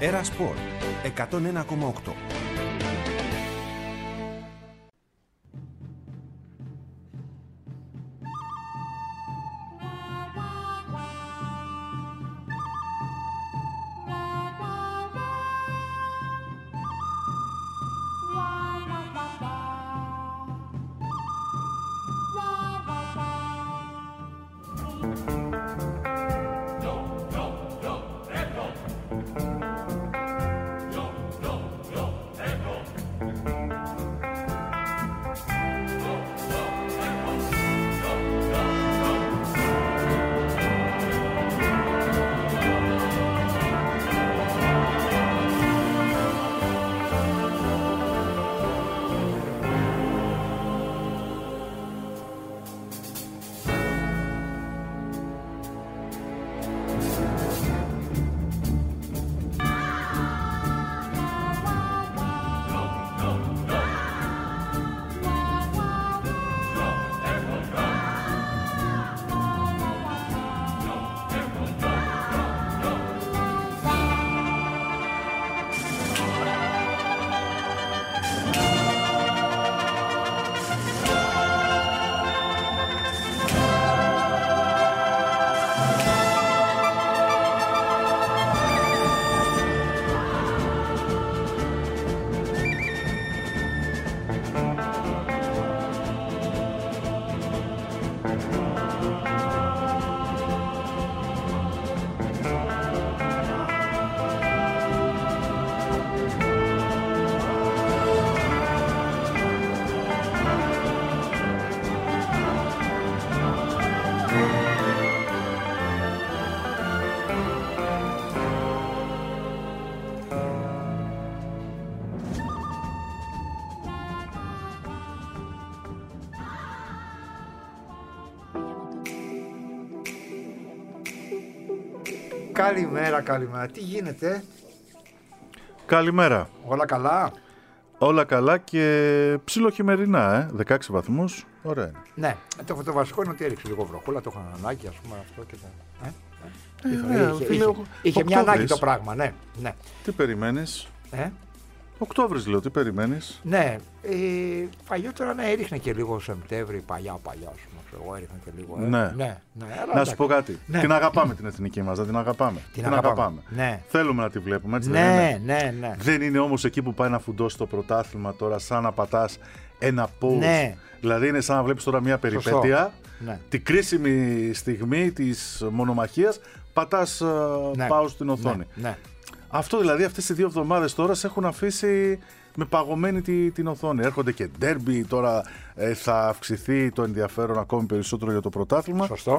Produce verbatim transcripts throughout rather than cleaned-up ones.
Έρα Σπορ εκατόν ένα κόμμα οκτώ. Καλημέρα, καλημέρα. Τι γίνεται? Καλημέρα. Όλα καλά? Όλα καλά και ψιλοχειμερινά, ε. δεκαέξι βαθμούς. Ωραία. Ναι. Το, το βασικό είναι ότι έριξε λίγο βροχούλα, το είχαν ανάγκη, ας πούμε, αυτό και τα... Ε? Ε, είχε, ναι, είχε, φίλε, είχε, είχε μια ανάγκη το πράγμα, ναι. ναι. Τι περιμένεις? Ε? Οκτώβρης λέω, τι περιμένεις? Ναι. Ε, παλιότερα ναι, έριχνε και λίγο Σεπτέμβρη, παλιά, παλιά, ας πούμε. Εγώ έριχνε και λίγο. Ε. Ναι. ναι, ναι αλλά, να σου πω κάτι. Ναι. Την αγαπάμε την εθνική μας, δεν την αγαπάμε. Την, την αγαπάμε. αγαπάμε. Ναι. Θέλουμε να τη βλέπουμε, έτσι ναι, δεν είναι? Ναι, ναι. Δεν είναι όμως εκεί που πάει να φουντώσει το πρωτάθλημα τώρα, σαν να πατάς ένα post. Ναι. Δηλαδή είναι σαν να βλέπεις τώρα μια περιπέτεια, ναι. την κρίσιμη στιγμή της μονομαχίας, πατάς ναι. πάω στην οθόνη. Ναι. Ναι. Αυτό δηλαδή αυτές οι δύο εβδομάδες τώρα σε έχουν αφήσει με παγωμένη τη, την οθόνη. Έρχονται και ντέρμπι, τώρα ε, θα αυξηθεί το ενδιαφέρον ακόμη περισσότερο για το πρωτάθλημα. Σωστό.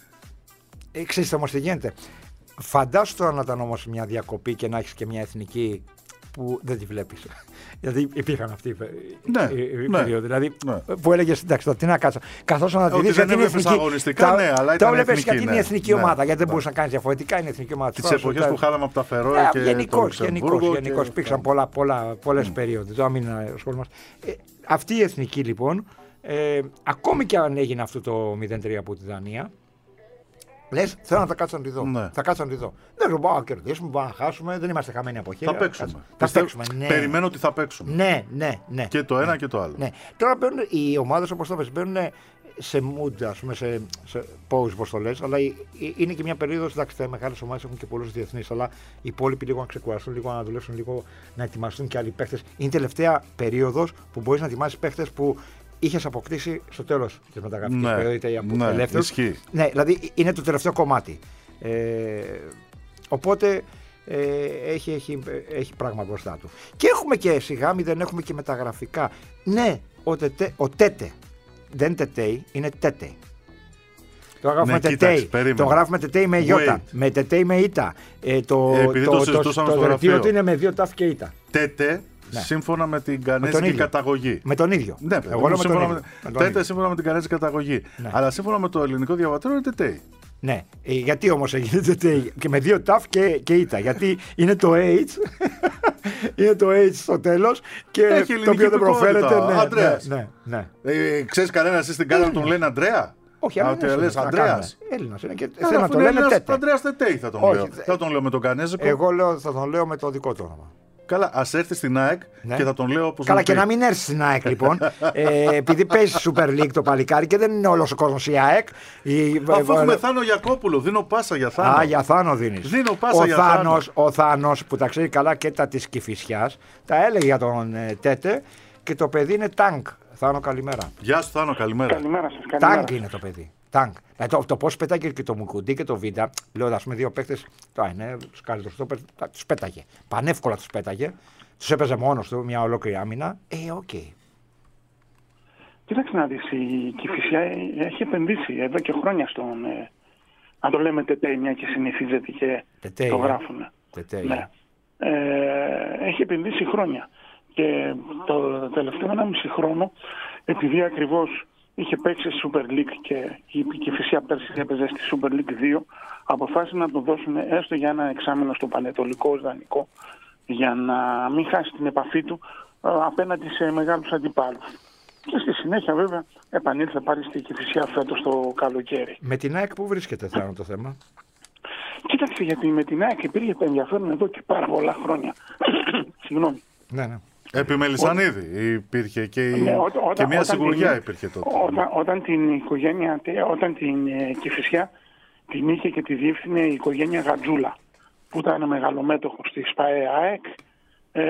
Ε, ξέρεις όμως τι γίνεται. Φαντάσου τώρα να ήταν όμως μια διακοπή και να έχεις και μια εθνική που δεν τη βλέπεις. Δηλαδή υπήρχαν αυτοί οι ναι, περίοδοι. ναι, δηλαδή ναι. που έλεγες εντάξει τώρα τι να κάτσω. Καθώς να τη δεις γιατί είναι εθνική. Αγωνιστικά, τα, ναι, αλλά ήταν τα έβλεπες γιατί είναι η ναι, εθνική ναι, ομάδα. Γιατί ναι, δεν ναι. μπορούσε να κάνεις διαφορετικά. Είναι η εθνική ομάδα. Τις εποχές που χάλαμε από τα Φερόε και γενικώς, το γενικώς, γενικώς και... υπήρξαν πολλά, πολλά, πολλές mm. περίοδοι. Τώρα μην ασχολούμαστε. Ε, αυτή η εθνική λοιπόν, ε, ακόμη και αν έγινε αυτό το μηδέν τρία από τη Δανία, λες, θέλω να τα κάτσω να τη δω. Ναι. Θα κάτσω να τη δω. Δεν μπορούμε να κερδίσουμε, μπορούμε να χάσουμε, δεν είμαστε χαμένοι από χέρια. Θα παίξουμε. Θα παίξουμε ναι. Περιμένω ότι θα παίξουμε. Ναι, ναι, ναι. Και το ένα ναι. και το άλλο. Ναι. Τώρα μπαίνουν οι ομάδες όπως το πες, μπαίνουν σε mood, ας πούμε, σε, σε pause, όπως το λες, αλλά είναι και μια περίοδος, εντάξει, τα μεγάλες ομάδες έχουν και πολλούς διεθνείς, αλλά οι υπόλοιποι λίγο να ξεκουραστούν, λίγο να δουλέψουν, λίγο να ετοιμαστούν και άλλοι παίχτες. Είναι η τελευταία περίοδος που μπορείς να ετοιμάσεις παίχτες που είχες αποκτήσει στο τέλος της μεταγραφικής ναι, περίοδου, είτε από ναι, ελεύθερους. Ισχύει. Ναι, δηλαδή είναι το τελευταίο κομμάτι. Ε, οπότε ε, έχει, έχει, έχει πράγμα μπροστά του. Και έχουμε και σιγά μη δεν έχουμε και μεταγραφικά. Ναι, ο, τετέ, ο Τέτε, δεν Τετέι, είναι Τέτε. Το γράφουμε ναι, Τετέι. Κοίταξε, το γράφουμε Τετέι με Ιώτα. Με Τετέι με Ήτα. Ε, το ε, το, το, το, το, το, το δελτίο του είναι με δύο τάφ και Ήτα. Τέτε. Ναι. Σύμφωνα με την κανέζικη καταγωγή. Με τον ίδιο. Ναι, εγώ λέω σύμφωνα με με... με Τέτε σύμφωνα με την κανέζικη καταγωγή. Ναι. Αλλά σύμφωνα με το ελληνικό διαβατήριο είναι Τετέι. Ναι. Ε, γιατί όμως έγινε Τετέι και με δύο τάφ και, και Ήτα. Γιατί είναι το H. είναι το H στο τέλος και έχει το οποίο δεν προφέρεται. Ναι, Αντρέας. Ναι, ναι, ναι. Ε, ξέρεις κανένα εσύ στην κάρτα να τον λένε Αντρέα. Όχι, αλλά δεν λες Ανδρέας. Έλληνας είναι και Άρα, θέλω να αφού το είναι λένε Έλληνας, Τέτε. Ανδρέας Τετέι θα τον Όχι, λέω. θε- Θα τον λέω με τον Κανέζικο. Εγώ λέω, θα τον λέω με το δικό του όνομα. Καλά, ας έρθει στην ΑΕΚ Ναι. και θα τον λέω όπως Καλά, μου και πει. να μην έρθει στην ΑΕΚ λοιπόν. ε, επειδή παίζει Super League το παλικάρι και δεν είναι όλο ο κόσμο η ΑΕΚ. Η... Αφού έχουμε Θάνο Γιακόπουλο, δίνω πάσα για Θάνο. Α, για Θάνο δίνει. Δίνω πάσα ο για Θάνος, Θάνο. ο Θάνος που τα ξέρει καλά και τα της Κηφισιάς, τα έλεγε για τον ε, Τέτε και το παιδί είναι τάγκ. Θάνο, καλημέρα. Γεια σου Θάνο, καλημέρα. Καλημέρα σας. Καλημέρα. Τάγκ είναι το παιδί. Τάγκ. Δηλαδή, το, το πώ πέταγε και το Μουκουντί και το Βίντα, λέω α πούμε δύο παίχτε, τώρα είναι σκάλι το στόπερ, του πέταγε. Πανεύκολα του πέταγε. Του έπαιζε μόνο του μια ολόκληρη άμυνα. Ε, οκ. Okay. Κοίταξε να δεις, η Κηφισιά έχει επενδύσει εδώ και χρόνια στον... Ε, αν το λέμε Τετέι, μια και συνηθίζεται και Τετέι, το ε. γράφουν. Τετέι. Ναι. Ε, έχει επενδύσει χρόνια. Και το τελευταίο ένα μισή χρόνο, επειδή ακριβώς είχε παίξει στη Super League και η Κηφισιά πέρσι έπαιζε στη Super League δύο, αποφάσισαν να το δώσουν έστω για ένα εξάμηνο στο πανετολικό ως δανεικό, για να μην χάσει την επαφή του ε, απέναντι σε μεγάλους αντιπάλους. Και στη συνέχεια βέβαια επανήλθε πάλι στη Κηφισιά φέτος το καλοκαίρι. Με την ΑΕΚ που βρίσκεται, Θάνο, το θέμα. Κοίταξε, γιατί με την ΑΕΚ υπήρχε ενδιαφέρον εδώ και πάρα πολλά χρόνια. Συγγνώμη. Ναι, ναι. Επί Μελισσανίδη υπήρχε και, η... Ναι, ό, και όταν, μια όταν σιγουριά την, υπήρχε τότε. Όταν, όταν την οικογένεια, όταν την ε, Κηφισιά την είχε και τη διεύθυνε η οικογένεια Γατζούλα, που ήταν μεγαλομέτωχος στη ΣΠΑΕ ΑΕΚ ε,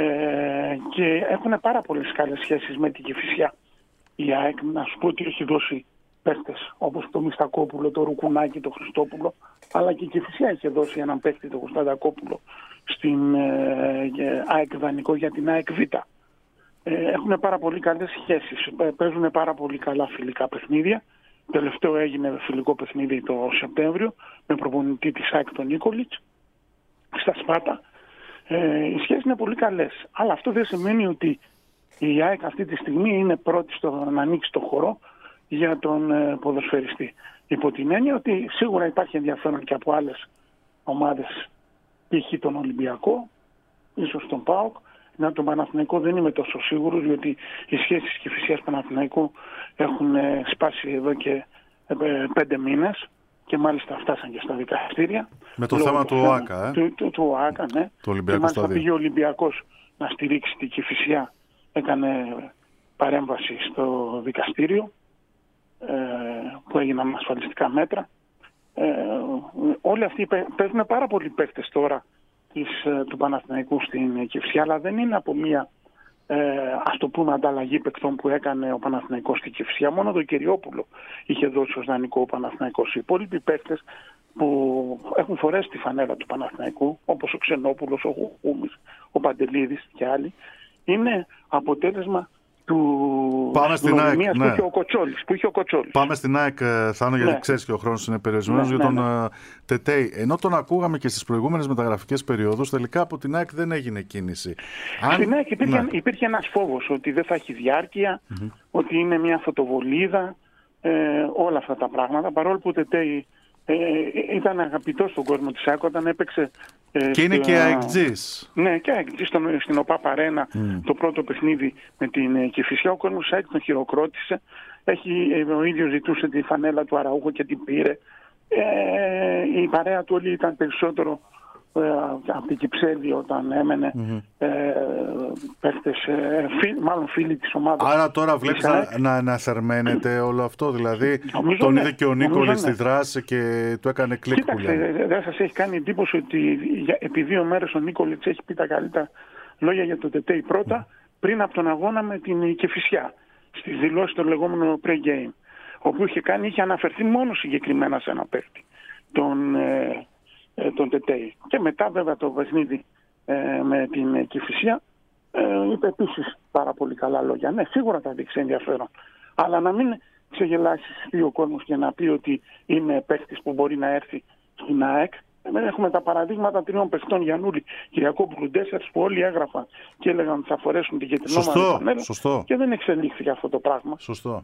και έχουν πάρα πολλές καλές σχέσεις με την Κηφισιά. Η ΑΕΚ, να σου πω ότι έχει δώσει παίχτες όπως το Μιστακόπουλο, το Ρουκουνάκι, το Χριστόπουλο, αλλά και η Κηφισιά είχε δώσει έναν παίχτη, το Κωνσταντακόπουλο, στην ε, ΑΕΚ δανεικό για την ΑΕΚ Β. Ε, έχουν πάρα πολύ καλές σχέσεις, παίζουν πάρα πολύ καλά φιλικά παιχνίδια. Τελευταίο έγινε φιλικό παιχνίδι το Σεπτέμβριο με προπονητή της ΑΕΚ τον Νίκολιτς στα Σπάτα. Ε, οι σχέσεις είναι πολύ καλές, αλλά αυτό δεν σημαίνει ότι η ΑΕΚ αυτή τη στιγμή είναι πρώτη στο να ανοίξει το χορό για τον ε, ποδοσφαιριστή. Υπό την έννοια ότι σίγουρα υπάρχει ενδιαφέρον και από άλλες ομάδες, π.χ. τον Ολυμπιακό, ίσως τον ΠΑΟΚ. Να, τον Παναθηναϊκό δεν είμαι τόσο σίγουρος, διότι οι σχέσεις Κηφισιάς Παναθηναϊκού έχουν ε, σπάσει εδώ και ε, πέντε μήνες και μάλιστα φτάσαν και στα δικαστήρια. Με το θέμα του ΟΑΚΑ, ε? Του, του, του ΟΑΚΑ, ναι. Του Ολυμπιακού και μάλιστα στάδιο. πήγε ο Ολυμπιακός να στηρίξει την Κηφισιά, έκανε παρέμβαση στο δικαστήριο ε, που έγιναν με ασφαλιστικά μέτρα. Ε, όλοι αυτοί παίζουν πάρα πολλοί παίκτες τώρα της, του Παναθηναϊκού στην Κηφισιά, αλλά δεν είναι από μια ε, ας το πούμε ανταλλαγή παικτών που έκανε ο Παναθηναϊκός στην Κηφισιά. Μόνο το Κυριόπουλο είχε δώσει ως δανεικό ο Παναθηναϊκός. Οι υπόλοιποι παίκτες που έχουν φορέσει τη φανέλα του Παναθηναϊκού, όπως ο Ξενόπουλος, ο Γουμής, ο Παντελίδης και άλλοι, είναι αποτέλεσμα του Πάμε στην ΑΕΚ, που, ναι. είχε ο Κοτσόλης, που είχε ο Κοτσόλης. Πάμε στην ΑΕΚ, Θάνο, γιατί Ναι. ξέρεις και ο χρόνος είναι περιορισμένος, Ναι, για τον ναι, ναι. ε, Τετέι. Ενώ τον ακούγαμε και στις προηγούμενες μεταγραφικές περιόδους, τελικά από την ΑΕΚ δεν έγινε κίνηση. Αν... Στην ΑΕΚ υπήρχε, ναι. υπήρχε ένας φόβος ότι δεν θα έχει διάρκεια, mm-hmm. ότι είναι μια φωτοβολίδα, ε, όλα αυτά τα πράγματα. Παρόλο που ο Τετέι ε, ήταν αγαπητός στον κόσμο της ΑΕΚ όταν έπαιξε. Ε, Και είναι στο, και αεκτζής. Ναι, και αεκτζής στον, στην ΟΠΑ Παρένα mm. το πρώτο παιχνίδι με την ε, Κηφισιά. Ο κόσμος της ΑΕΚ τον χειροκρότησε. Έχει, ε, ο ίδιος ζητούσε τη φανέλα του Αραούχο και την πήρε. Ε, η παρέα του όλη ήταν περισσότερο ε, από την Κυψέλη όταν έμενε mm-hmm. ε, παίχτες, ε, φι, μάλλον φίλοι της ομάδας. Άρα τώρα βλέπεις να, να, να θερμαίνεται όλο αυτό, δηλαδή νομίζω τον ναι. είδε και ο Νίκολης στη δράση και του έκανε κλικ. Κοίταξε, δεν σας έχει κάνει εντύπωση ότι επί δύο μέρες ο Νίκολης έχει πει τα καλύτερα λόγια για το Τετέι πρώτα mm. πριν από τον αγώνα με την Κηφισιά στις δηλώσεις των λεγόμενων pre-game, όπου είχε κάνει, είχε αναφερθεί μόνο συγκεκριμένα σε ένα παίκτη, τον, ε, ε, τον Τετέι. Και μετά βέβαια το παιχνίδι ε, με την Κηφισιά ε, είπε επίσης πάρα πολύ καλά λόγια. Ναι, σίγουρα θα δείξει ενδιαφέρον. Αλλά να μην ξεγελάσει ο κόσμος και να πει ότι είναι παίκτης που μπορεί να έρθει στην ΑΕΚ. Έχουμε τα παραδείγματα τριών παιχτών, Γιαννούλη, Κυριακόπουλου, Ντέσσερς, που όλοι έγραφαν και έλεγαν ότι θα φορέσουν την κεντρινόμαυρη φανέλα και δεν εξελίχθηκε αυτό το πράγμα. Σωστό.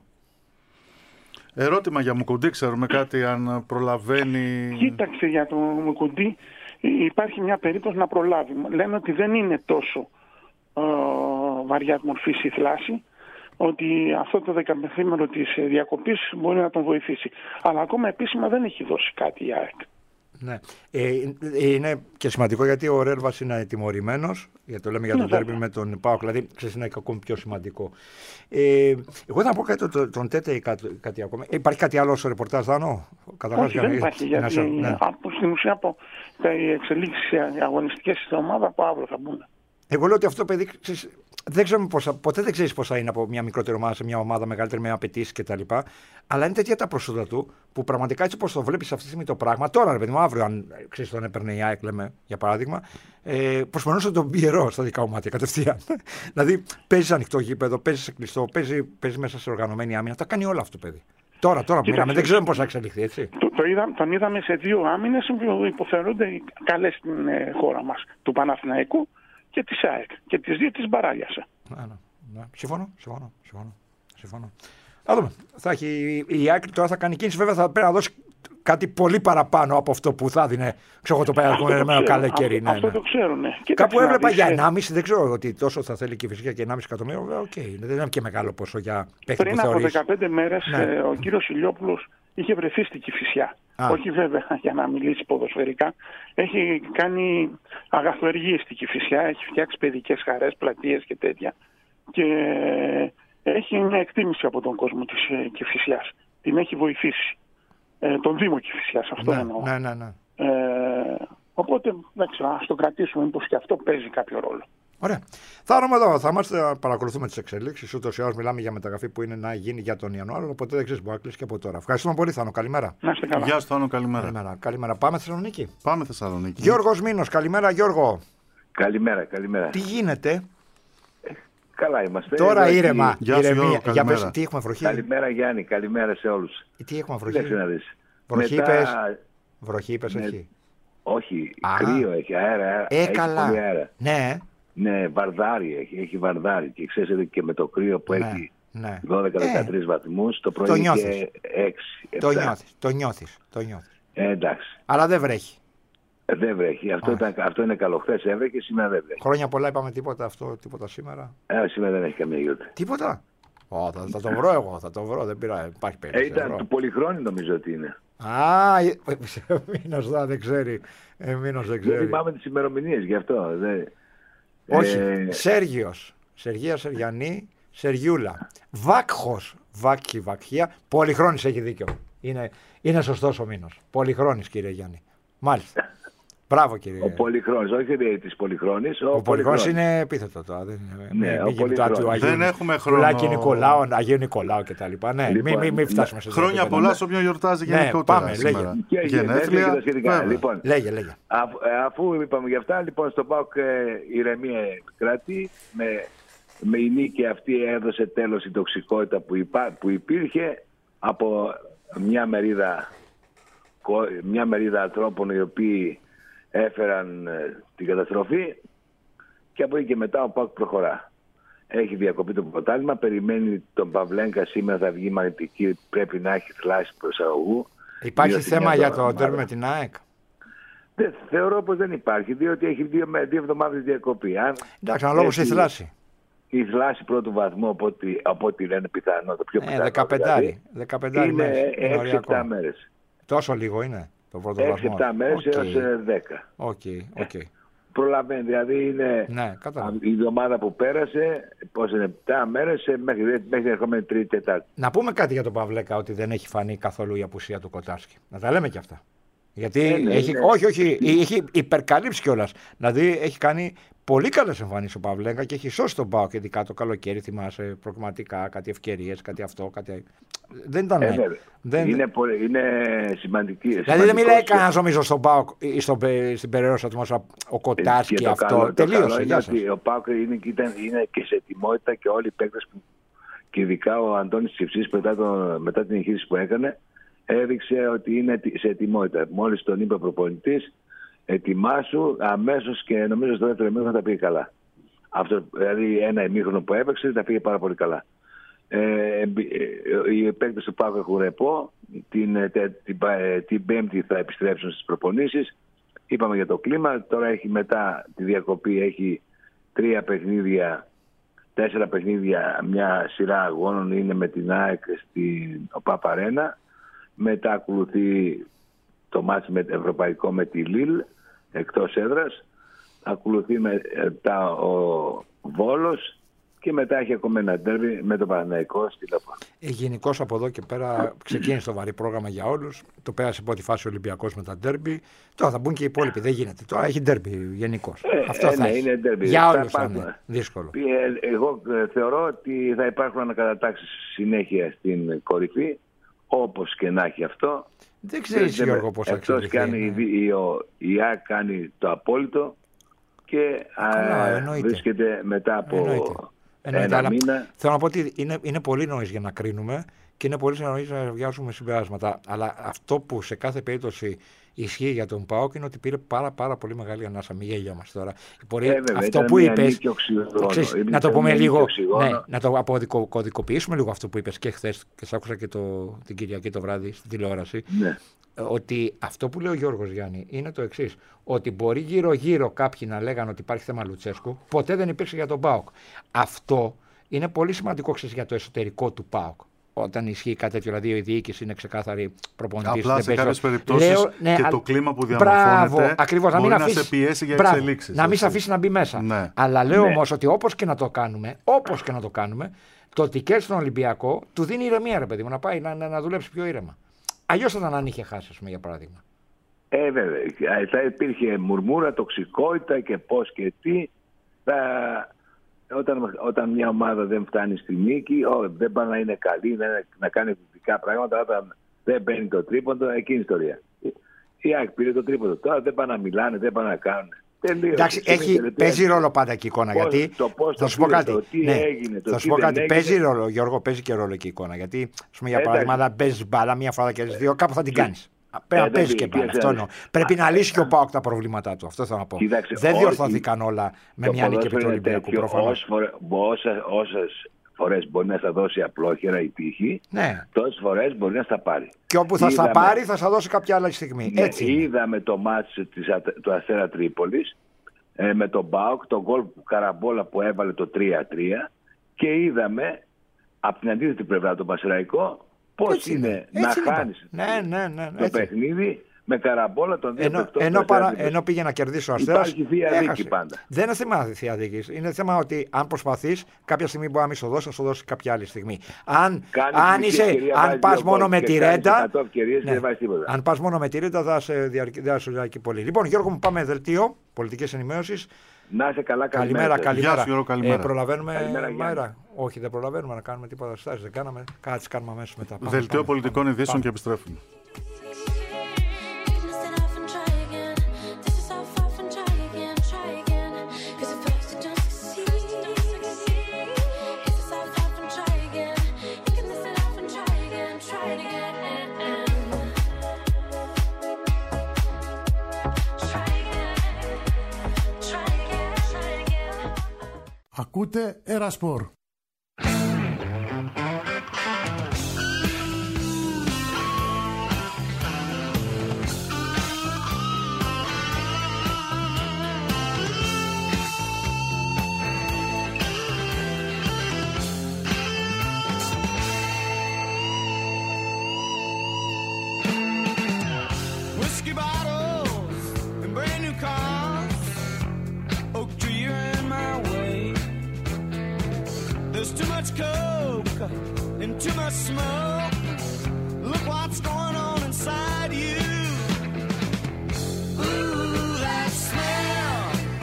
Ερώτημα για Μουκουντή, ξέρουμε κάτι αν προλαβαίνει. Κοίταξε, για το Μουκουντή υπάρχει μια περίπτωση να προλάβει. Λένε ότι δεν είναι τόσο ε, βαριά μορφής η θλάση. ότι αυτό το δεκαπενθήμερο της διακοπής μπορεί να τον βοηθήσει. Αλλά ακόμα επίσημα δεν έχει δώσει κάτι η ΑΕΚ. Ναι. Ε, είναι και σημαντικό γιατί ο Ρέλβας είναι τιμωρημένος, γιατί το λέμε για τον τέρμι με τον ΠΑΟΚ, δηλαδή ξέρεις, είναι ακόμη πιο σημαντικό. Ε, εγώ θα πω κάτι το, τον Τέτεϊ κάτι, κάτι ακόμα. Ε, υπάρχει κάτι άλλο στο ρεπορτάζ, Δάνο? Όχι, δεν υπάρχει, γιατί σε, ναι. από, στην ουσία από τα εξελίξεις αγωνιστικές στην ομάδα από αύριο θα μπουν. Εγώ λέω ότι αυτό το παιδί, ξέρεις, δεν ξέρω πώς, ποτέ δεν ξέρει πώς θα είναι από μια μικρότερη ομάδα σε μια ομάδα μεγαλύτερη με απαιτήσεις κτλ. Αλλά είναι τέτοια τα προσόντα του που πραγματικά έτσι όπως το βλέπεις αυτή τη στιγμή το πράγμα. Τώρα, ρε παιδί μου, αύριο, αν ξέρεις, τον έπαιρνε η ΑΕΚ, λέμε για παράδειγμα, ε, προσπαθούσε να τον πιερώ στα δικά μου μάτια κατευθείαν. Δηλαδή, παίζει ανοιχτό γήπεδο, παίζει σε κλειστό, παίζει, παίζει μέσα σε οργανωμένη άμυνα. Τα κάνει όλα αυτό το παιδί. Τώρα, τώρα που μιλάμε, δεν ξέρουμε πώς θα εξελιχθεί, έτσι. Το, το είδα, τον είδαμε σε δύο άμυνες που υποθερούνται καλές στην ε, χώρα μας, του Παναθηναϊκού και της ΑΕΚ. Και τις δύο τις μπαράλιασε. Ναι, ναι, ναι. Συμφωνώ, συμφωνώ, συμφωνώ, συμφωνώ. Θα δούμε. Θα έχει, η ΑΕΚ τώρα θα κάνει κίνηση, βέβαια θα πρέπει να δώσει κάτι πολύ παραπάνω από αυτό που θα δίνει. Ξέρω το περασμένο καλοκαίρι. Ναι, αυτό ναι. το ξέρουν. Ναι. Κάπου έβλεπα για ενάμιση, δεν ξέρω ότι τόσο θα θέλει και φυσικά και ενάμιση εκατομμύριο. Οκ, okay, δεν είναι και μεγάλο ποσό για παίκτη που Πριν από δεκαπέντε μέρες ναι. ο κύριος Ηλιόπουλος είχε βρεθεί στη Κηφισιά. Α. Όχι βέβαια για να μιλήσει ποδοσφαιρικά. Έχει κάνει αγαθοεργίες στη Κηφισιά, έχει φτιάξει παιδικές χαρές, πλατείες και τέτοια. Και έχει μια εκτίμηση από τον κόσμο της Κηφισιάς. Την έχει βοηθήσει. Ε, τον Δήμο Κηφισιάς, αυτό ναι, εννοώ. Ναι, ναι, ναι. Ε, οπότε, εντάξει, ας το κρατήσουμε, μήπως και αυτό παίζει κάποιο ρόλο. Ωραία. Θα έρθουμε εδώ, θα είμαστε, παρακολουθούμε τις εξελίξεις. Ούτως ή άλλως μιλάμε για μεταγραφή που είναι να γίνει για τον Ιανουάριο. Οπότε δεν ξέρεις, μπορεί να κλείσει και από τώρα. Ευχαριστούμε πολύ, Θάνο. Καλημέρα. Να είστε καλά. Γεια σου, Θάνο, καλημέρα. Καλημέρα. Καλημέρα. Πάμε Θεσσαλονίκη. Πάμε Θεσσαλονίκη. Γιώργος Μήνος, καλημέρα, Γιώργο. Καλημέρα, καλημέρα. Τι γίνεται? Καλά είμαστε. Τώρα εδώ ήρεμα. εκεί... Γεια σου, Γιώργο, για πες, τι έχουμε, βροχή? Καλημέρα Γιάννη, καλημέρα σε όλους. Τι έχουμε, βροχή? Δεν να δεις. Βροχή Μετά... είπες, βροχή είπες, με... όχι. Όχι, Α, κρύο έχει, αέρα. Ε, έχει καλά. πολύ αέρα. Ναι. Ναι, βαρδάρι έχει, έχει βαρδάρι. Και ξέρετε και με το κρύο που ναι, έχει ναι. δώδεκα με δεκατρείς ε, βαθμούς, το πρωί το είχε έξι επτά. Το νιώθεις, το νιώθεις, το νιώθεις. Ε, εντάξει. Αλλά δεν βρέχει. Ε, δεν βρέχει. Αυτό, ήταν, αυτό είναι καλό. Χθες έβρεχε, σήμερα δεν βρέχει. Χρόνια πολλά, είπαμε τίποτα αυτό, τίποτα σήμερα. Ε, σήμερα δεν έχει καμία γιορτή. Τίποτα. Oh, θα, θα το βρω εγώ, θα το βρω, δεν πειράζει, υπάρχει περίπτωση. Ε, ήταν του πολυχρόνου νομίζω ότι είναι. Α, Μήνος δεν ξέρει. Ε, Μήνος δεν ξέρει. Δεν θυμάμαι τις ημερομηνίες γι' αυτό. Δεν... Όχι, ε... Σέργιος, Σεργία Σεργιανή, Σεργιούλα. Βάκχος, Βάκχη, Βακχία. Πολυχρόνης, έχει δίκιο. Είναι, είναι σωστός ο Μήνος. Πολυχρόνης, κύριε Γιάννη. Μάλιστα. Μπράβο, κύριε. Ο Πολυχρόνης, όχι της Πολυχρόνης. Ο, ο Πολυχρόνης είναι επίθετο τώρα. Δεν, ναι, μη, μη του Αγίου, δεν έχουμε χρόνο. Πουλάκι Νικολάου, Αγίου Νικολάου κτλ. Ναι, λοιπόν, μην μη, μη φτάσουμε σε χρόνια τέτοιο, πολλά ναι. σε όποιον γιορτάζει ναι, γενικότερα πάμε, σήμερα. Λέγε. Και γενέθλια και τα σχετικά. Λοιπόν, λέγε, λέγε. Αφού, αφού είπαμε γι' αυτά, λοιπόν, στον ΠΑΟΚ ε, ηρεμία επικρατεί. Με, με η νίκη αυτή έδωσε τέλος η τοξικότητα που, υπά, που υπήρχε από μια μερίδα, μια μερίδα ανθρώπων οι οποίοι έφεραν ε, την καταστροφή, και από εκεί και μετά ο ΠΑΟΚ προχωρά. Έχει διακοπεί το πρωτάθλημα, περιμένει τον Παυλένκα, σήμερα θα βγει μαγνητική, πρέπει να έχει θλάση προσαγωγού. Υπάρχει θέμα για το τέρμι με την ΑΕΚ? Δεν, θεωρώ πως δεν υπάρχει, διότι έχει δύο, δύο εβδομάδες διακοπή. Αν εντάξει, αναλόγως η θλάση. Η θλάση πρώτου βαθμού, από ό,τι, από ό,τι λένε πιθανό, το πιο πιθανό. Ε, δεκαπεντάρι, δεκαπεντάρι είναι μέρες, έξι επτά μέρες. Τόσο λίγο είναι το πρώτο βαθμό? έξι επτά μέρες okay. έως δέκα. Οκ, okay, οκ. Okay. Προλαβαίνει, δηλαδή είναι ναι, η εβδομάδα που πέρασε, πώς είναι, επτά μέρες μέχρι, μέχρι την ερχόμενη Τρίτη Τετάρτη. Να πούμε κάτι για τον Παυλέκα, ότι δεν έχει φανεί καθόλου η απουσία του Κοτάρσκι. Να τα λέμε κι αυτά. Γιατί ε, ναι, έχει, ναι. όχι, όχι, έχει υπερκαλύψει κιόλας. Δηλαδή έχει κάνει πολύ καλές εμφανίσεις ο Παυλέκα και έχει σώσει τον ΠΑΟΚ, ειδικά το καλοκαίρι. Θυμάσαι προκριματικά, κάτι ευκαιρίες, κάτι αυτό. Κάτι... Δεν ήταν. Ε, ναι. δεν... Είναι, είναι σημαντική. Δηλαδή δεν μιλάει κανένα νομίζω στον ΠΑΟΚ στο, στην περιόριστη ατμόσφαιρα ο Κοτάρσκι και αυτό. Καλό, τελείωσε. Είναι ότι ο ΠΑΟΚ είναι, ήταν, είναι και σε ετοιμότητα και όλοι οι παίκτες που. Και ειδικά ο Αντώνης Τσιψής μετά, μετά την εγχείρηση που έκανε, έδειξε ότι είναι σε ετοιμότητα. Μόλις τον είπε ο προπονητής, ετοιμάσου αμέσως, και νομίζω στο δεύτερο ημίχρονο θα πήγε καλά. Αυτό, δηλαδή ένα ημίχρονο που έπαιξε θα πήγε πάρα πολύ καλά. Ε, οι παίκτες του ΠΑΟΚ έχουν ρεπό. Την, την, την, την Πέμπτη θα επιστρέψουν στις προπονήσεις. Είπαμε για το κλίμα. Τώρα έχει μετά τη διακοπή, έχει τρία παιχνίδια τέσσερα παιχνίδια, μια σειρά αγώνων είναι με την ΑΕΚ στην ΟΠΑΠ Αρένα. Μετά ακολουθεί το μάτς με ευρωπαϊκό με τη Λίλ εκτός έδρας. Ακολουθεί μετά ο Βόλος και μετά έχει ακόμα ένα ντέρμπι με τον Παναθηναϊκό στη Λεωφόρο. Ε, Γενικώς από εδώ και πέρα ξεκίνησε το βαρύ πρόγραμμα για όλους. Το πέρασε πρώτη φάση ο Ολυμπιακός με τα ντέρμπι. Τώρα θα μπουν και οι υπόλοιποι. Δεν γίνεται. Τώρα έχει ντέρμπι γενικώς. Ε, Αυτό ε, θα ναι, έχει. είναι ντέρμπι. Για θα όλους θα υπάρχουν. είναι δύσκολο. Ε, εγώ θεωρώ ότι θα υπάρχουν ανακατατάξεις συνέχεια στην κορυφή, όπως και να έχει αυτό. Δεν ξέρεις, Γιώργο, πώς θα εξελιχθεί. Εκτός κάνει ναι. η, η, η ΑΕΚ κάνει το απόλυτο και Καλά, α, βρίσκεται μετά από εννοείται. Εννοείται, ένα αλλά μήνα. Θέλω να πω ότι είναι, είναι πολύ νωρίς για να κρίνουμε και είναι πολύ νωρίς να βγάζουμε συμπεράσματα. Αλλά αυτό που σε κάθε περίπτωση ισχύει για τον ΠΑΟΚ είναι ότι πήρε πάρα, πάρα πολύ μεγάλη ανάσα. Μην γελιόμαστε τώρα. Μπορεί, Ε, βέβαια, αυτό που είπες. Ξέρεις, να το πούμε λίγο. Ναι, να το αποκωδικοποιήσουμε λίγο αυτό που είπες και χθες και σ' άκουσα και το, την Κυριακή το βράδυ στην τηλεόραση. Ναι. Ότι αυτό που λέει ο Γιώργος Γιάννη είναι το εξής. Ότι μπορεί γύρω-γύρω κάποιοι να λέγανε ότι υπάρχει θέμα Λουτσέσκου, ποτέ δεν υπήρξε για τον ΠΑΟΚ. Αυτό είναι πολύ σημαντικό, ξέρεις, για το εσωτερικό του ΠΑΟΚ. Όταν ισχύει κάτι τέτοιο, δηλαδή η διοίκηση είναι ξεκάθαρη προπονητής. Απλά σε κάποιες περιπτώσεις Λέω, ναι, και α... το κλίμα που διαμορφώνεται Μπράβο, ακριβώς, μπορεί να, μην να αφήσεις... σε πιέσει για Μπράβο, εξελίξεις. Να μην σε αφήσει να μπει μέσα. Ναι. Αλλά λέω ναι. όμως ότι όπως και να το κάνουμε, όπως και να το κάνουμε, το ότι και στον Ολυμπιακό του δίνει ηρεμία, ρε παιδί μου, να πάει να, να, να δουλέψει πιο ήρεμα. Αλλιώς θα ήταν αν είχε χάσει, ας πούμε, για παράδειγμα. Ε, βέβαια. Θα υπήρχε μουρμούρα, τοξικότητα και πώς και τι. Θα... Όταν, όταν μια ομάδα δεν φτάνει στη νίκη, ό, δεν πάει να είναι καλή, να, να κάνει θετικά πράγματα. Όταν δεν μπαίνει το τρίποντο, εκείνη η ιστορία. Η ΑΕΚ πήρε το τρίποντο. Τώρα δεν πάνε να μιλάνε, δεν πάνε να κάνουν. Τελείως. Εντάξει, έχει, παίζει ρόλο πάντα και η εικόνα. Πώς, γιατί το πώς θα το σου πω κάτι. Το τι ναι, έγινε, το θα τι σου πω κάτι. έγινε. Παίζει ρόλο, Γιώργο, παίζει και ρόλο και η εικόνα. Γιατί, ας πούμε, για Εντάξει. παράδειγμα, αν παίζει μπάλα μία φορά και δύο, κάπου θα την κάνει. Πρέπει να Ε, παίζει και δεν μπάλα. Αυτό εννοώ. Πρέπει να λύσει και ο ΠΑΟΚ τα προβλήματά του. Αυτό θέλω να πω. Κοίταξε, δεν ό, διορθώθηκαν όλα με το μια νίκη επί του ποδόσφαιρο είναι Ολυμπιακού. τέτοιο, Προφανώς. Όσες, όσες φορές μπορεί να στα δώσει απλόχερα η τύχη, Ναι. τόσες φορές μπορεί να στα πάρει. Και όπου θα Είδαμε, στα πάρει θα στα δώσει κάποια άλλη στιγμή. Ναι, Έτσι. είδαμε το μάτς της, του Αστέρα Τρίπολης ε, με τον ΠΑΟΚ, τον γκολ που Καραμπόλα που έβαλε το τρία τρία και είδαμε από την αντίθετη πλευρά τον Πασεραϊκό πώς είναι, είναι να χάνεις ναι, ναι, ναι, ναι, το έτσι. παιχνίδι με Καραμπόλα τον δύο Ενώ, παιχτών. ενώ, παρα, ενώ πήγε να κερδίσει ο Αστέρας. Υπάρχει θεία έχασε. δίκη πάντα. Δεν είναι θέμα θεία δίκη. Είναι θέμα ότι αν προσπαθείς, κάποια στιγμή μπορεί να μην σου δώσει, θα σου δώσει κάποια άλλη στιγμή. Αν, αν, είσαι, αν πας μόνο με τη ρέντα. Ναι, αν πας μόνο με τη ρέντα, θα σε διαρκεί πολύ. Λοιπόν, Γιώργο μου, πάμε δελτίο πολιτικής ενημέρωσης. Να είσαι καλά, καλημέρα. Καλημέρα, Γεια σου, Γιώργο, καλημέρα. Ε, προλαβαίνουμε καλημέρα, μέρα. Όχι, δεν προλαβαίνουμε να κάνουμε τίποτα στάσεις. Δεν κάναμε. Κάτι κάνουμε αμέσως μετά. Πάμε, Δελτίο πάμε, πολιτικών πάμε, ειδήσεων πάμε. και επιστρέφουμε. Ακούτε Ερασπορ. Whiskey bottles and brand new cars. Oak tree, you're in my way. There's too much coke and too much smoke. Look what's going on inside you. Ooh, that smell.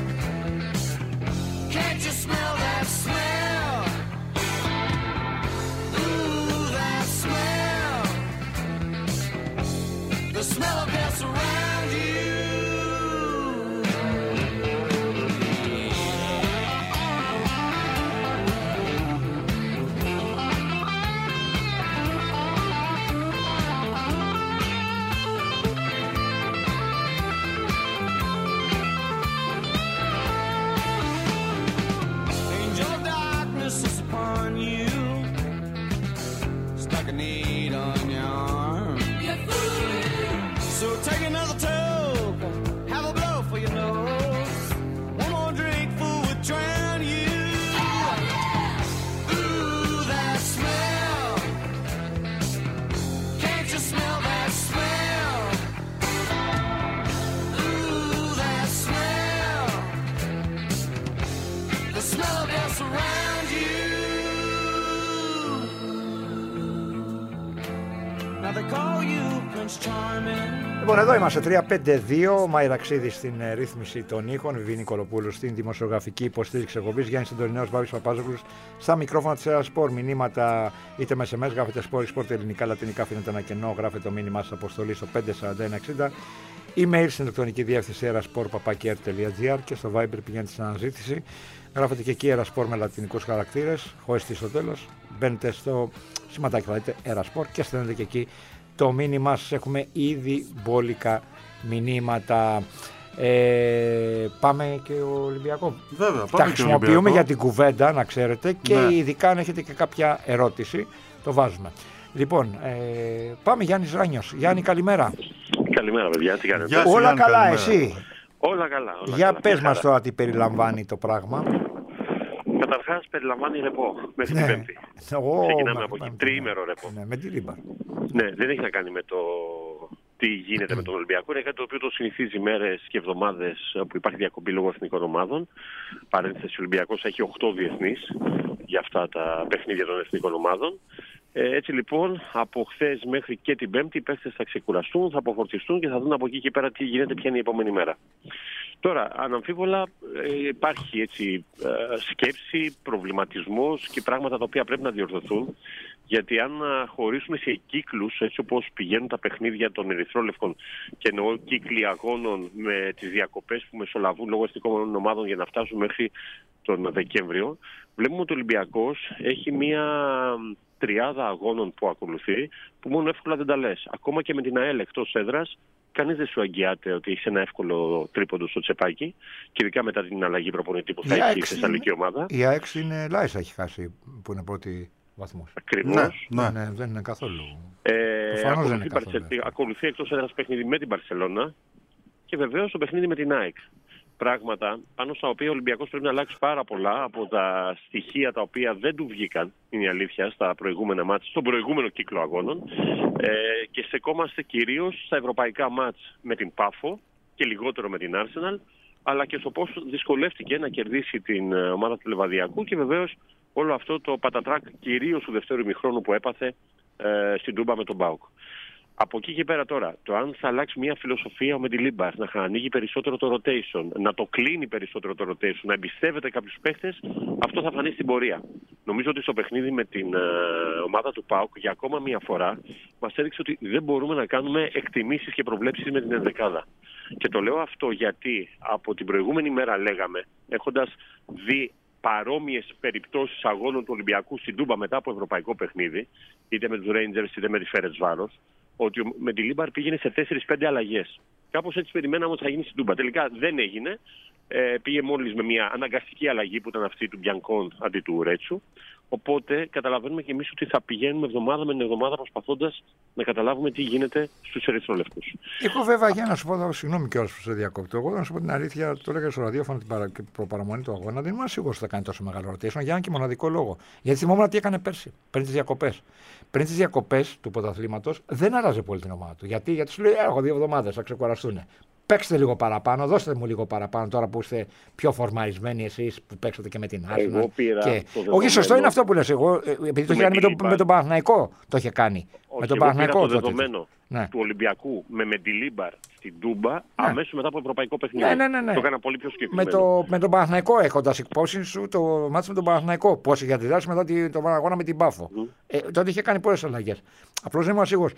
Can't you smell that smell? Ooh, that smell. The smell of death around you. smell of gas around you. Now they call you Prince Charming. Λοιπόν, εδώ είμαστε τρία πέντε δύο. Μάη Ραξίδη στην ε, ρύθμιση των ήχων. Βιβί Νικολοπούλου στην δημοσιογραφική υποστήριξη εκπομπή. Γιάννη Συντονινέο, Μπάμπης Παπάζογλου στα μικρόφωνα τη Έρα Σπορ. Μηνύματα είτε με ες εμ ες, γράφετε Σπορ, Σπορ ελληνικά, λατινικά, αφήνετε ένα κενό. Γράφετε το μήνυμά σα αποστολή στο πέντε τέσσερα ένα εξήντα. Email στην ηλεκτρονική διεύθυνση eraspor παπάκι ερ τελεία τζι άρ και στο Viber πηγαίνετε στην αναζήτηση. Γράφετε και εκεί Eraspor με λατινικούς χαρακτήρες, χωρίς τι στο τέλος. Μπαίνετε στο σηματάκι, θα δείτε Eraspor και στέλνετε και εκεί το μήνυμά σας. Έχουμε ήδη μπόλικα μηνύματα. Ε, πάμε και ο Ολυμπιακό. Βέβαια, πάμε τα χρησιμοποιούμε Ολυμπιακό. για την κουβέντα, να ξέρετε, και ναι. ειδικά αν έχετε και κάποια ερώτηση, το βάζουμε. Λοιπόν, ε, πάμε Γιάννης Ράνιος. Γιάννη, καλημέρα. Καλημέρα, παιδιά. Τι κάνετε? Γεια σου, Όλα Γιάννη, καλά, καλημέρα. εσύ? Όλα καλά. Όλα Για καλά. πες Μια μας χαρά. τώρα τι περιλαμβάνει το πράγμα. Καταρχάς, περιλαμβάνει ρεπό μέχρι την Πέμπτη. Ω, Ξεκινάμε με- από εκεί. με- Τριήμερο ρεπό. Ναι, με τη Λίμπα. Ναι, δεν έχει να κάνει με το τι γίνεται με τον Ολυμπιακό. Είναι κάτι το οποίο το συνηθίζει μέρες και εβδομάδες που υπάρχει διακοπή λόγω εθνικών ομάδων. Παρένθεση, ο Ολυμπιακός έχει οκτώ διεθνείς για αυτά τα παιχνίδια των εθνικών ομάδων. Ε, έτσι λοιπόν, από χθες μέχρι και την Πέμπτη, οι παίκτες θα ξεκουραστούν, θα αποφορτιστούν και θα δουν από εκεί και πέρα τι γίνεται, ποια είναι η επόμενη μέρα. Τώρα, αναμφίβολα ε, υπάρχει έτσι, ε, σκέψη, προβληματισμός και πράγματα τα οποία πρέπει να διορθωθούν. Γιατί αν α, χωρίσουμε σε κύκλους, έτσι όπως πηγαίνουν τα παιχνίδια των ερυθρόλευκων, και εννοώ κύκλοι αγώνων με τις διακοπές που μεσολαβούν λόγω εθνικών ομάδων για να φτάσουν μέχρι τον Δεκέμβριο, βλέπουμε ότι ο Ολυμπιακός έχει μία τριάδα αγώνων που ακολουθεί, που μόνο εύκολα δεν τα λες. Ακόμα και με την ΑΕΛ εκτός έδρας, κανείς δεν σου αγγιάται ότι έχει ένα εύκολο τρίποντο στο τσεπάκι, και ειδικά μετά την αλλαγή προπονητή που θα Η έχει η ΑΕΚ Θεσσαλική είναι- ομάδα. Η ΑΕΚ είναι Λάισα, έχει χάσει, που είναι πρώτη βαθμός. Ακριβώς. Ναι, ναι. Ναι, δεν είναι καθόλου. Ε, Προφανώς δεν ακολουθεί, είναι καθόλου. Μπαρσελ- ακολουθεί εκτός έδρας παιχνίδι με την Μπαρσελόνα και βεβαίως το παιχνίδι με την ΑΕΚ. Πράγματα πάνω στα οποία ο Ολυμπιακός πρέπει να αλλάξει πάρα πολλά από τα στοιχεία τα οποία δεν του βγήκαν, είναι η αλήθεια, στα προηγούμενα μάτς, στον προηγούμενο κύκλο αγώνων, ε, και στεκόμαστε κυρίως στα ευρωπαϊκά μάτς με την Πάφο και λιγότερο με την Arsenal, αλλά και στο πώς δυσκολεύτηκε να κερδίσει την ε, ομάδα του Λεβαδιακού, και βεβαίως όλο αυτό το πατατράκ κυρίως του δευτέρου ημιχρόνου που έπαθε ε, στην Τούμπα με τον ΠΑΟΚ. Από εκεί και πέρα τώρα, το αν θα αλλάξει μια φιλοσοφία ο Μεντιλίμπαρ, να ανοίγει περισσότερο το rotation, να το κλείνει περισσότερο το rotation, να εμπιστεύεται κάποιους παίχτες, αυτό θα φανεί στην πορεία. Νομίζω ότι στο παιχνίδι με την ε, ομάδα του ΠΑΟΚ για ακόμα μια φορά μας έδειξε ότι δεν μπορούμε να κάνουμε εκτιμήσεις και προβλέψεις με την ενδεκάδα. Και το λέω αυτό γιατί από την προηγούμενη μέρα λέγαμε, έχοντας δει παρόμοιες περιπτώσεις αγώνων του Ολυμπιακού στην Τούμπα μετά από ευρωπαϊκό παιχνίδι, είτε με τους Rangers είτε με τη Φέρεντσβάρος, ότι ο Μεντιλίμπαρ πήγαινε σε τέσσερις πέντε αλλαγές. Κάπως έτσι περιμέναμε ότι θα γίνει στην Τούμπα. Τελικά δεν έγινε. Ε, πήγε μόλις με μια αναγκαστική αλλαγή που ήταν αυτή του Μπιανκόν αντί του Ρέτσου. Οπότε καταλαβαίνουμε και εμείς ότι θα πηγαίνουμε εβδομάδα με εβδομάδα προσπαθώντας να καταλάβουμε τι γίνεται στους ερυθρόλευκους. Εγώ βέβαια, για να σου πω, συγγνώμη κιόλας που σε διακόπτω. Εγώ να σου πω την αλήθεια, το έλεγα στο ραδιόφωνο την παρα... προπαραμονή του αγώνα, δεν ήμουν σίγουρος ότι θα κάνει τόσο μεγάλο rotation για έναν και μοναδικό λόγο. Γιατί θυμόμουν τι έκανε πέρσι, πριν τις διακοπές. Πριν τις διακοπές του πρωταθλήματος δεν άλλαζε πολύ την ομάδα του. Γιατί, γιατί σου λέει: Έχω δύο εβδομάδες, θα ξεκουραστούν. Παίξτε λίγο παραπάνω, δώστε μου λίγο παραπάνω τώρα που είστε πιο φορμαρισμένοι εσείς που παίξατε και με την Arsenal. Εγώ πήρα Και... το δεδομένο. Όχι, σωστό είναι αυτό που λες. Εγώ, ε, επειδή το είχε κάνει με, το, με τον Παναθηναϊκό, το είχε κάνει. Όχι, με τον εγώ πήρα Παναθηναϊκό το τότε. δεδομένο Ναι. του Ολυμπιακού με Μεντιλίμπαρ στην Τούμπα αμέσως μετά από ευρωπαϊκό παιχνίδι. Ναι, ναι, ναι, ναι. Το έκανα πολύ πιο Με, συγκεκριμένο. το, με τον Παναθηναϊκό, έχοντας υπόψη σου το μάτι με τον Παναθηναϊκό. Πώς είχε αντιδράσει μετά τη- τον αγώνα με την Πάφο. Mm. Ε, τότε είχε κάνει πολλές αλλαγές. Απλώς δεν είμαι σίγουρος.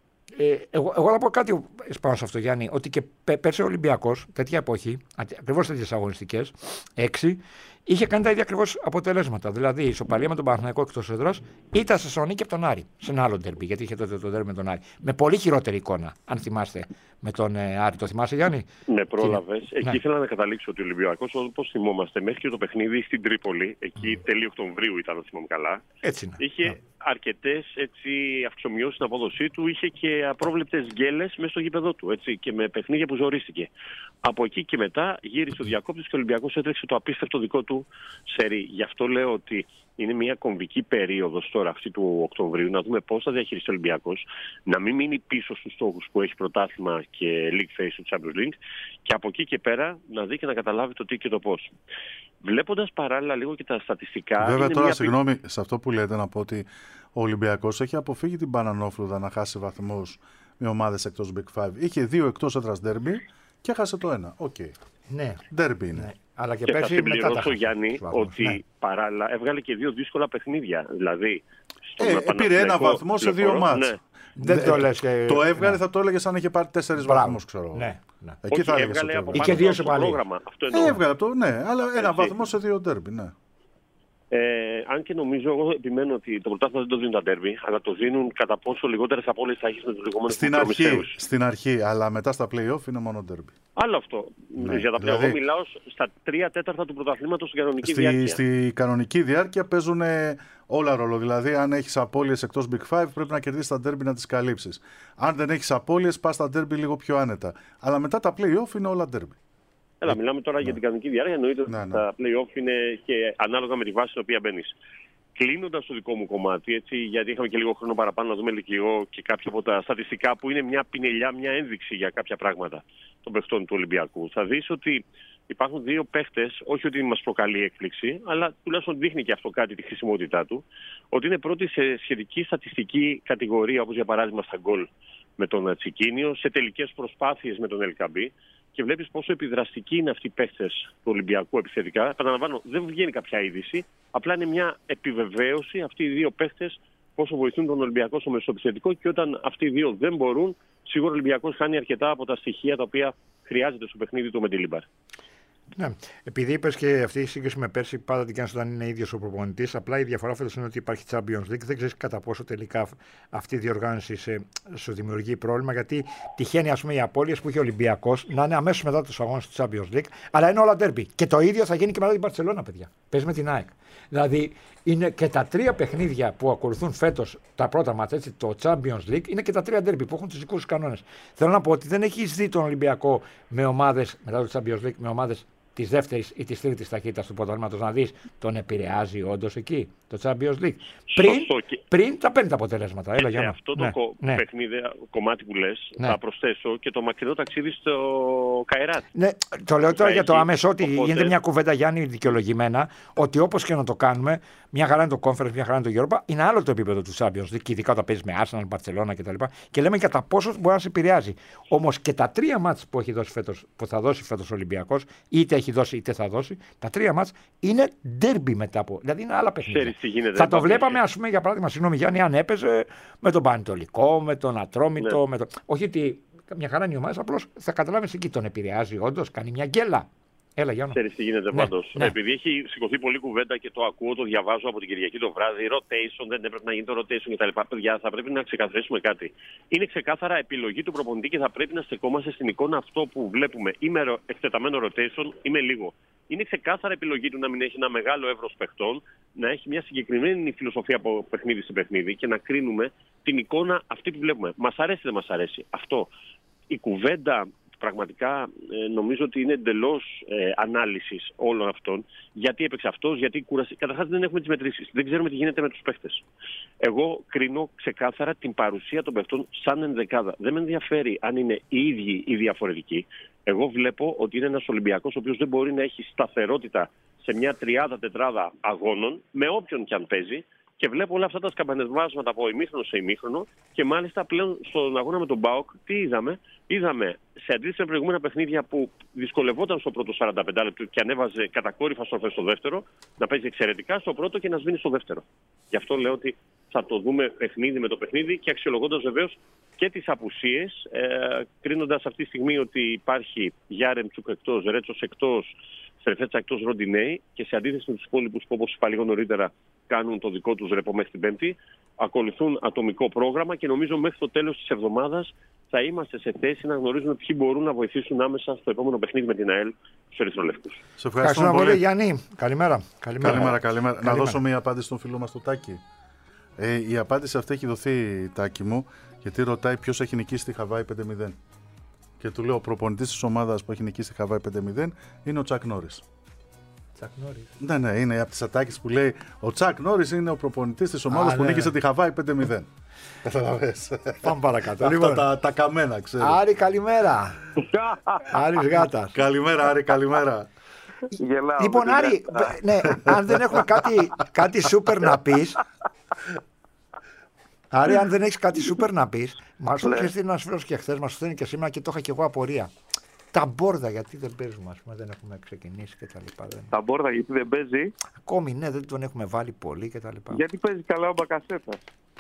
Ε, εγώ, εγώ θα πω κάτι πάνω σε αυτό, Γιάννη, ότι και πέ, πέρσι ο Ολυμπιακός, τέτοια εποχή, ακριβώς τέτοιες αγωνιστικές, έξι, είχε κάνει τα ίδια ακριβώς αποτελέσματα. Δηλαδή, η ισοπαλία με τον Παναθηναϊκό εκτός έδρας ήταν σε Θεσσαλονίκη και από τον Άρη. Σε ένα άλλο ντέρμπι, γιατί είχε τότε το ντέρμπι με τον Άρη. Με πολύ χειρότερη εικόνα, αν θυμάστε, με τον ε, Άρη. Το θυμάσαι, Γιάννη? Με πρόλαβες. Εκεί Ναι. ήθελα να καταλήξω ότι ο Ολυμπιακός, όπως θυμόμαστε, μέχρι και το παιχνίδι στην Τρίπολη, εκεί τέλη Οκτωβρίου ήταν, αν θυμάμαι καλά, Έτσι είναι. είχε Ναι. αρκετές έτσι, αυξομοιώσεις στην απόδοσή του, είχε και απρόβλεπτες γκέλες μέσα στο γήπεδο του, έτσι, και με παιχνίδια που ζορίστηκε. Από εκεί και μετά γύρισε ο διακόπτης και ο Ολυμπιακός έτρεξε το απίστευτο δικό του σερί. Γι' αυτό λέω ότι είναι μια κομβική περίοδος τώρα αυτή του Οκτωβρίου, να δούμε πώς θα διαχειριστεί ο Ολυμπιακός, να μην μείνει πίσω στους στόχους που έχει πρωτάθλημα και League Phase του Champions League, και από εκεί και πέρα να δει και να καταλάβει το τι και το πώς. Βλέποντας παράλληλα λίγο και τα στατιστικά. Βέβαια, τώρα, μια... συγγνώμη, σε αυτό που λέτε, να πω ότι ο Ολυμπιακός έχει αποφύγει την Πανανόφλουδα να χάσει βαθμούς με ομάδες εκτός Big Five. Είχε δύο εκτός έδρας ντέρμπι και έχασε το ένα. Οκ. Okay. Ναι. Ντέρμπι είναι. Ναι. Αλλά και, και πέρσι θα μετά τα συμπληρώσω, Γιάννη, ότι ναι. παράλληλα έβγαλε και δύο δύσκολα παιχνίδια. Δηλαδή, ε, πήρε ένα βαθμό σε δύο μάτς. Ναι. Δεν το λες και... Το έβγαλε, ναι. θα το έλεγε σαν είχε πάρει τέσσερις βαθμούς, ξέρω. Ναι, ναι. Εκεί όχι, θα έλεγε έβγαλε από και δύο σε πρόγραμμα. Αυτό εννοώ. Ε, έβγαλε το, ναι, αλλά ένα Έτσι. βαθμό σε δύο ντέρμπι, ναι. Ε, αν και νομίζω, εγώ επιμένω ότι το πρωτάθλημα δεν το δίνουν τα ντέρμπι, αλλά το δίνουν κατά πόσο λιγότερες απώλειες θα έχεις με τους λιγόμενους Στην αρχή, προμηθέους. στην αρχή, αλλά μετά στα play-off είναι μόνο ντέρμπι. Άλλο αυτό. Ναι, Για τα δηλαδή, πλέον, εγώ μιλάω στα τρία τέταρτα του πρωταθλήματος στην κανονική στη, διάρκεια. Στη κανονική διάρκεια παίζουν όλα ρόλο. Δηλαδή, αν έχεις απώλειες εκτός Big Five, πρέπει να κερδίσεις τα ντέρμπι να τις καλύψεις. Αν δεν έχεις απώλειες, πας στα ντέρμπι λίγο πιο άνετα. Αλλά μετά τα play-off είναι όλα ντέρμπι. Έλα, μιλάμε τώρα ναι. για την κανονική διάρκεια. Εννοείται ότι ναι, ναι. τα play-off είναι και ανάλογα με τη βάση στην οποία μπαίνεις. Κλείνοντας το δικό μου κομμάτι, έτσι, γιατί είχαμε και λίγο χρόνο παραπάνω να δούμε λίγο και κάποια από τα στατιστικά που είναι μια πινελιά, μια ένδειξη για κάποια πράγματα των παιχτών του Ολυμπιακού. Θα δεις ότι υπάρχουν δύο παίχτες, όχι ότι μας προκαλεί έκπληξη, αλλά τουλάχιστον δείχνει και αυτό κάτι τη χρησιμότητά του, ότι είναι πρώτη σε σχετική στατιστική κατηγορία, όπως για παράδειγμα στα γκολ με τον Τσικίνιο, σε τελικές προσπάθειες με τον Ελκαμπή. Και βλέπεις πόσο επιδραστικοί είναι αυτοί οι παίχτες του Ολυμπιακού επιθετικά. Επαναλαμβάνω, δεν βγαίνει κάποια είδηση. Απλά είναι μια επιβεβαίωση αυτοί οι δύο παίχτες πόσο βοηθούν τον Ολυμπιακό στο μεσοεπιθετικό. Και όταν αυτοί οι δύο δεν μπορούν, σίγουρα ο Ολυμπιακός χάνει αρκετά από τα στοιχεία τα οποία χρειάζεται στο παιχνίδι του με τη Λίμπαρ. Ναι. Επειδή είπε και αυτή η σύγκριση με πέρσι, πάντα την κάνει όταν είναι ίδιο ο προπονητής. Απλά η διαφορά φέτος είναι ότι υπάρχει Champions League. Δεν ξέρει κατά πόσο τελικά αυτή η διοργάνωση σε, σου δημιουργεί πρόβλημα. Γιατί τυχαίνει, ας πούμε, οι απώλειες που είχε ο Ολυμπιακός να είναι αμέσως μετά τους αγώνες του Champions League. Αλλά είναι όλα ντέρμπι. Και το ίδιο θα γίνει και μετά την Μπαρσελόνα, παιδιά. Παίζει με την ΑΕΚ. Δηλαδή είναι και τα τρία παιχνίδια που ακολουθούν φέτος τα πρώτα μάτσα, έτσι, το Champions League, είναι και τα τρία ντέρμπι που έχουν τους δικούς τους κανόνες. Θέλω να πω ότι δεν έχεις δει τον Ολυμπιακό με ομάδες, μετά το Champions League, με ομάδες της δεύτερης ή της τρίτης ταχύτητας του πρωταθλήματος, να δεις τον επηρεάζει όντως εκεί το Champions League. Πριν, και... πριν τα παίρνει τα αποτελέσματα. Έλα, σε για αυτό ναι, το κο... ναι. παιχνίδι, κομμάτι που λες, ναι. θα προσθέσω και το μακρινό ταξίδι στο Καϊράτ. Ναι, το λέω τώρα για το άμεσο, ότι οπότε... γίνεται μια κουβέντα, Γιάννη, δικαιολογημένα, ότι όπως και να το κάνουμε, μια χαρά είναι το Conference, μια χαρά είναι το Europa, είναι άλλο το επίπεδο του Champions League, ειδικά όταν παίζει με Arsenal, Barcelona κτλ. Και λέμε κατά πόσο μπορεί να σε επηρεάζει. Όμως και τα τρία μάτς που, έχει δώσει φέτος, που θα δώσει φέτος ο Ολυμπιακός, είτε έχει δώσει είτε θα δώσει, τα τρία μάτς είναι ντέρμπι μετά από. Δηλαδή είναι άλλα παιχνίδια. Θα το βλέπαμε, ας πούμε, για παράδειγμα, συγγνώμη Γιάννη, αν έπαιζε με τον Πανετολικό, με τον Ατρόμητο. Ναι. Με το... Όχι ότι μια χαρά είναι η ομάδα, απλώς θα καταλάβεις εκεί τον επηρεάζει, όντως κάνει μια γκέλα. Έλα, Γιάννη. Ξέρεις τι γίνεται ναι, πάντως. Ναι. Επειδή έχει σηκωθεί πολλή κουβέντα και το ακούω, το διαβάζω από την Κυριακή το βράδυ, rotation, δεν έπρεπε να γίνει το rotation κτλ. Παιδιά, θα πρέπει να ξεκαθαρίσουμε κάτι. Είναι ξεκάθαρα επιλογή του προπονητή και θα πρέπει να στεκόμαστε στην εικόνα αυτό που βλέπουμε. Είμαι εκτεταμένο rotation, είμαι λίγο. Είναι ξεκάθαρα επιλογή του να μην έχει ένα μεγάλο εύρος παιχτών, να έχει μια συγκεκριμένη φιλοσοφία από παιχνίδι σε παιχνίδι και να κρίνουμε την εικόνα αυτή που βλέπουμε. Μας αρέσει ή δεν μας αρέσει. Αυτό. Η κουβέντα πραγματικά ε, νομίζω ότι είναι εντελώς ε, ανάλυσης όλων αυτών. Γιατί έπαιξε αυτός, γιατί κούρασε. Καταρχάς δεν έχουμε τις μετρήσεις. Δεν ξέρουμε τι γίνεται με τους παίχτες. Εγώ κρίνω ξεκάθαρα την παρουσία των παιχτών σαν ενδεκάδα. Δεν με ενδιαφέρει αν είναι οι ίδιοι ή διαφορετικοί. Εγώ βλέπω ότι είναι ένας Ολυμπιακός ο οποίος δεν μπορεί να έχει σταθερότητα σε μια τριάδα τετράδα αγώνων, με όποιον και αν παίζει. Και βλέπω όλα αυτά τα σκαμπανεβάσματα από ημίχρονο σε ημίχρονο και μάλιστα πλέον στον αγώνα με τον ΠΑΟΚ τι είδαμε. Είδαμε σε αντίθεση με προηγούμενα παιχνίδια που δυσκολευόταν στο πρώτο σαράντα πέντε λεπτό και ανέβαζε κατακόρυφα στροφές στο δεύτερο, να παίζει εξαιρετικά στο πρώτο και να σβήνει στο δεύτερο. Γι' αυτό λέω ότι θα το δούμε παιχνίδι με το παιχνίδι και αξιολογώντας βεβαίως και τις απουσίες, ε, κρίνοντας αυτή τη στιγμή ότι υπάρχει Γιάρεμτσουκ εκτός, Ρέτσος εκτός, Σερφέτσα εκτός, Ροντινέη και σε αντίθεση με τους υπόλοιπους που όπως είπα λίγο νωρίτερα κάνουν το δικό τους ρεπό μέχρι την Πέμπτη, ακολουθούν ατομικό πρόγραμμα και νομίζω μέχρι το τέλος της εβδομάδας θα είμαστε σε θέση να γνωρίζουμε ποιοι μπορούν να βοηθήσουν άμεσα στο επόμενο παιχνίδι με την ΑΕΛ στους Ερυθρολευκούς. Σε ευχαριστούμε πολύ, πολύ Γιάννη. Καλημέρα. Καλημέρα. Καλημέρα, καλημέρα. καλημέρα. Να δώσω μια απάντηση στον φίλο μας το Τάκη. Ε, η απάντηση αυτή έχει δοθεί, Τάκη μου, γιατί ρωτάει ποιος έχει νικήσει τη Χαβάη πέντε μηδέν. Και του λέω: ο προπονητής της ομάδας που έχει νικήσει τη Χαβάη πέντε μηδέν είναι ο Τσακ Νόρις. Τσακ Νόρις. Ναι, ναι, είναι από τις ατάκες που λέει: ο Τσακ Νόρις είναι ο προπονητής της ομάδας Α, που ναι, νίκησε ναι. τη Χαβάη πέντε μηδέν. Καταλαβες. Πάμε παρακάτω. Αυτά Λοιπόν. τα, τα καμένα, ξέρω. Άρη, καλημέρα. Άρης Γάτας. Καλημέρα, Άρη, καλημέρα. Γελάω. Λοιπόν, Άρη, ναι, αν δεν έχουμε κάτι, κάτι σούπερ να πεις. Άρη, αν δεν έχεις κάτι σούπερ να πεις, μας το είχε στείλει ένας φίλος και χθες, μας το στέλνει και σήμερα και το είχα και εγώ απορία. Τα μπόρδα γιατί δεν παίζουμε, ας πούμε, δεν έχουμε ξεκινήσει και τα λοιπά. Δεν... Τα μπόρδα γιατί δεν παίζει. Ακόμη ναι, δεν τον έχουμε βάλει πολύ και τα λοιπά. Γιατί παίζει καλά ο Μπακασέτας.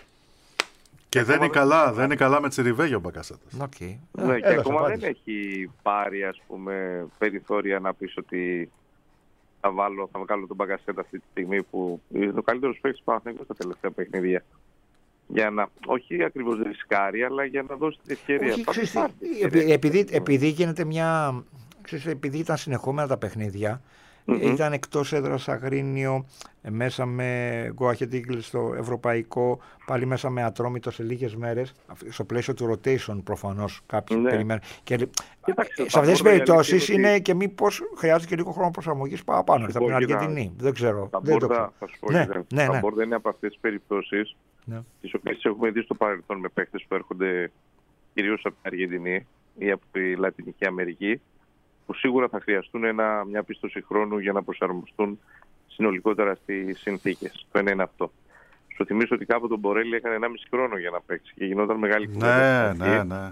Και δεν είναι, καλά, δεν είναι καλά με Τσιριβέγιο ο Μπακασέτας. Okay. Ναι, και ακόμα δεν έχει πάρει, ας πούμε, περιθώρια να πεις ότι θα βάλω, θα βγάλω τον Μπακασέτα αυτή τη στιγμή που είναι ο καλύτερος παίκτης του Παναθηναϊκού στα τελευταία παιχνίδια. Για να, όχι ακριβώς ρισκάρει, αλλά για να δώσει την ευκαιρία. Όχι, ξέρεις, επειδή, επειδή, επειδή γίνεται μια... Ξέρεις, επειδή ήταν συνεχόμενα τα παιχνίδια, mm-hmm. ήταν εκτός έδρας Αγρίνιο, μέσα με Go Ahead Eagles στο ευρωπαϊκό, πάλι μέσα με Ατρόμητο σε λίγες μέρες, στο πλαίσιο του rotation προφανώς κάποιοι ναι. περιμένουν. Και, Κοιτάξτε, σε αυτές τις περιπτώσεις είναι ότι... και μήπως χρειάζεται και λίγο χρόνο προσαρμογής παραπάνω. Θα πει την Αργεντινή, δεν ξέρω. Τα δεν μπόρδα, θα σου πω, ναι, ναι, τα ναι. μπόρδα είναι από αυτές τις περιπτώσεις, ναι. τις οποίες έχουμε δει στο παρελθόν με παίχτες που έρχονται κυρίως από την Αργεντινή ή από τη Λατινική Αμερική, που σίγουρα θα χρειαστούν ένα, μια πίστοση χρόνου για να προσαρμοστούν συνολικότερα στις συνθήκες. Το ένα είναι αυτό. Σου θυμίσω ότι κάποτε τον Μπορέλη έκανε ενάμιση χρόνο για να παίξει και γινόταν μεγάλη κουβέντα. Ναι, ναι, ναι.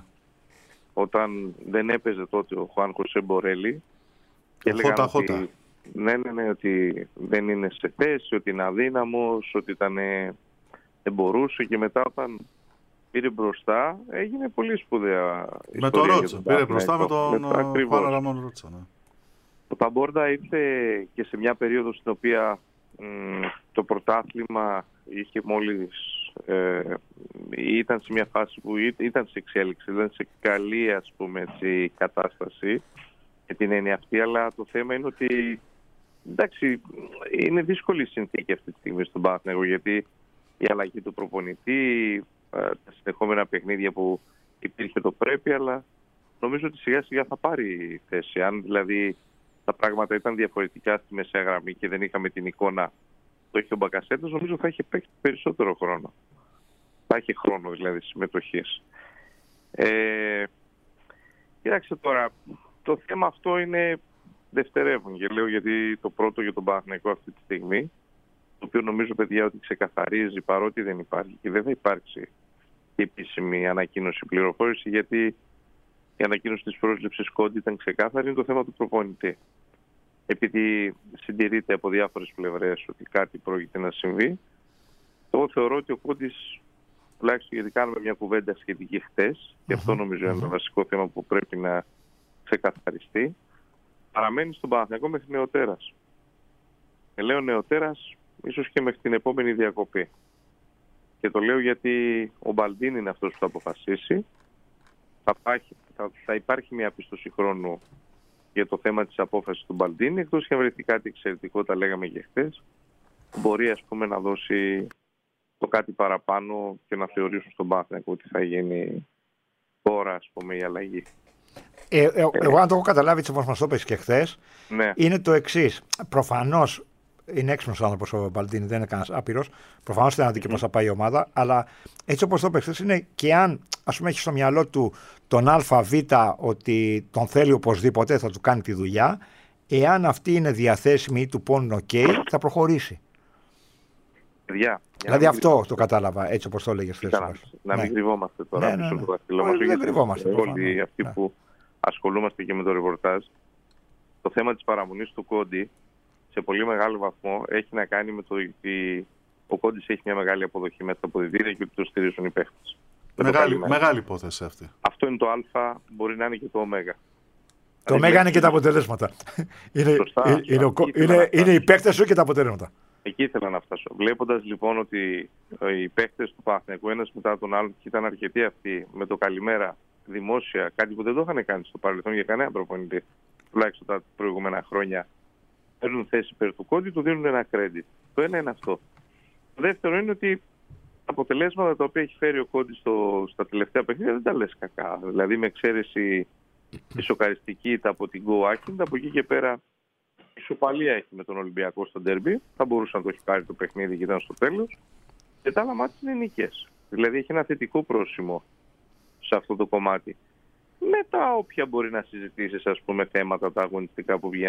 Όταν δεν έπαιζε τότε ο Χουάν Χωσέ Μπορέλη και έλεγαν χώτα, ότι, χώτα. Ναι, ναι, ναι, ότι δεν είναι σε θέση, ότι είναι αδύναμος, ότι ήταν, δεν μπορούσε, και μετά όταν πήρε μπροστά έγινε πολύ σπουδαία με τον Ρότσα, πήρε μπροστά με τον Πάνο Ραμόν Ρότσα. Ναι. Ο Ταμπόρντα ήρθε και σε μια περίοδο στην οποία μ, το πρωτάθλημα είχε μόλις ε, ήταν σε μια φάση που ήταν σε εξέλιξη, ήταν σε καλή, ας πούμε, έτσι, κατάσταση με την έννοια αυτή, αλλά το θέμα είναι ότι εντάξει, είναι δύσκολη η συνθήκη αυτή τη στιγμή στον Παναθηναϊκό, γιατί η αλλαγή του προπονητή, τα συνεχόμενα παιχνίδια που υπήρχε το πρέπει, αλλά νομίζω ότι σιγά σιγά θα πάρει θέση. Αν δηλαδή τα πράγματα ήταν διαφορετικά στη μεσαία γραμμή και δεν είχαμε την εικόνα το είχε ο Μπακασέτας, νομίζω θα είχε παίξει περισσότερο χρόνο. Θα είχε χρόνο δηλαδή συμμετοχής. Ε, κοίταξε τώρα, το θέμα αυτό είναι δευτερεύον και λέω γιατί το πρώτο για τον Παναθηναϊκό αυτή τη στιγμή, το οποίο νομίζω, παιδιά, ότι ξεκαθαρίζει, παρότι δεν υπάρχει και δεν θα υπάρξει επίσημη ανακοίνωση, πληροφόρηση, γιατί η ανακοίνωση της πρόσληψης Κόντι ήταν ξεκάθαρη, είναι το θέμα του προπονητή. Επειδή συντηρείται από διάφορες πλευρές ότι κάτι πρόκειται να συμβεί, εγώ θεωρώ ότι ο Κόντις, τουλάχιστον γιατί κάνουμε μια κουβέντα σχετική χτες, και αυτό νομίζω είναι ένα βασικό θέμα που πρέπει να ξεκαθαριστεί, παραμένει στον Παναθηναϊκό μέχρι νεοτέρας. Και λέω νεοτέρας ίσως και μέχρι την επόμενη διακοπή. Και το λέω γιατί ο Μπαλντίν είναι αυτός που θα αποφασίσει. Θα υπάρχει, θα, θα υπάρχει μια πίστοση χρόνου για το θέμα της απόφασης του Μπαλντίν. Εκτός και αν βρεθεί κάτι εξαιρετικό, τα λέγαμε και χθες, μπορεί, ας πούμε, να δώσει το κάτι παραπάνω και να θεωρήσουν στον Παναθηναϊκό ότι θα γίνει τώρα, ας πούμε, η αλλαγή. Ε, ε, εγώ, αν το έχω καταλάβει, έτσι όπως μας το είπες και χθες, ναι. είναι το εξής. Προφανώς είναι έξυπνος άνθρωπος ο Μπαλντίνη, δεν είναι κανένας άπειρος. Προφανώς δεν αντίκει πώς θα πάει η ομάδα, αλλά έτσι όπως το είπες χθες, είναι και αν, ας πούμε, έχει στο μυαλό του τον ΑΒ ότι τον θέλει οπωσδήποτε, θα του κάνει τη δουλειά, εάν αυτή είναι διαθέσιμη ή του πόνουν OK, θα προχωρήσει. Yeah, δηλαδή αυτό κρυβόμαστε. Το κατάλαβα, έτσι όπως το έλεγες χθες. Να μην ναι. κρυβόμαστε τώρα ναι, ναι, ναι. πίσω το μας. Δεν κρυβόμαστε. Όλοι αυτοί ναι. που ασχολούμαστε και με το ρεπορτάζ, το θέμα της παραμονής του Κόντι σε πολύ μεγάλο βαθμό έχει να κάνει με το ότι ο Κόντις έχει μια μεγάλη αποδοχή μέσα από αποδυτήρια και ότι το στηρίζουν οι παίχτες. Μεγάλη, μεγάλη υπόθεση αυτή. Αυτό είναι το Α, μπορεί να είναι και το Ω. Το Ω είναι και τα αποτελέσματα. είναι, σωστά, είναι, σωστά. είναι, είναι, είναι οι παίχτες σου και τα αποτελέσματα. Εκεί ήθελα να φτάσω. Βλέποντας λοιπόν ότι οι παίχτες του Παναθηναϊκού ένας μετά τον άλλον, και ήταν αρκετοί αυτοί με το καλημέρα δημόσια, κάτι που δεν το είχαν κάνει στο παρελθόν για κανένα προπονητή, τουλάχιστον τα προηγούμενα χρόνια, παίρνουν θέση υπέρ του Κόντι, του δίνουν ένα credit. Το ένα είναι αυτό. Το δεύτερο είναι ότι τα αποτελέσματα τα οποία έχει φέρει ο Κόντι στα τελευταία παιχνίδια δεν τα λες κακά. Δηλαδή, με εξαίρεση τη σοκαριστική ήττα από την Go Ahead, από εκεί και πέρα ισοπαλία έχει με τον Ολυμπιακό στο ντέρμπι. Θα μπορούσε να το έχει πάρει το παιχνίδι και ήταν στο τέλος. Και τα άλλα μάτια είναι νίκες. Δηλαδή, έχει ένα θετικό πρόσημο σε αυτό το κομμάτι. Με τα όποια μπορεί να συζητήσεις, ας πούμε, θέματα τα αγωνιστικά που βγαίνουν.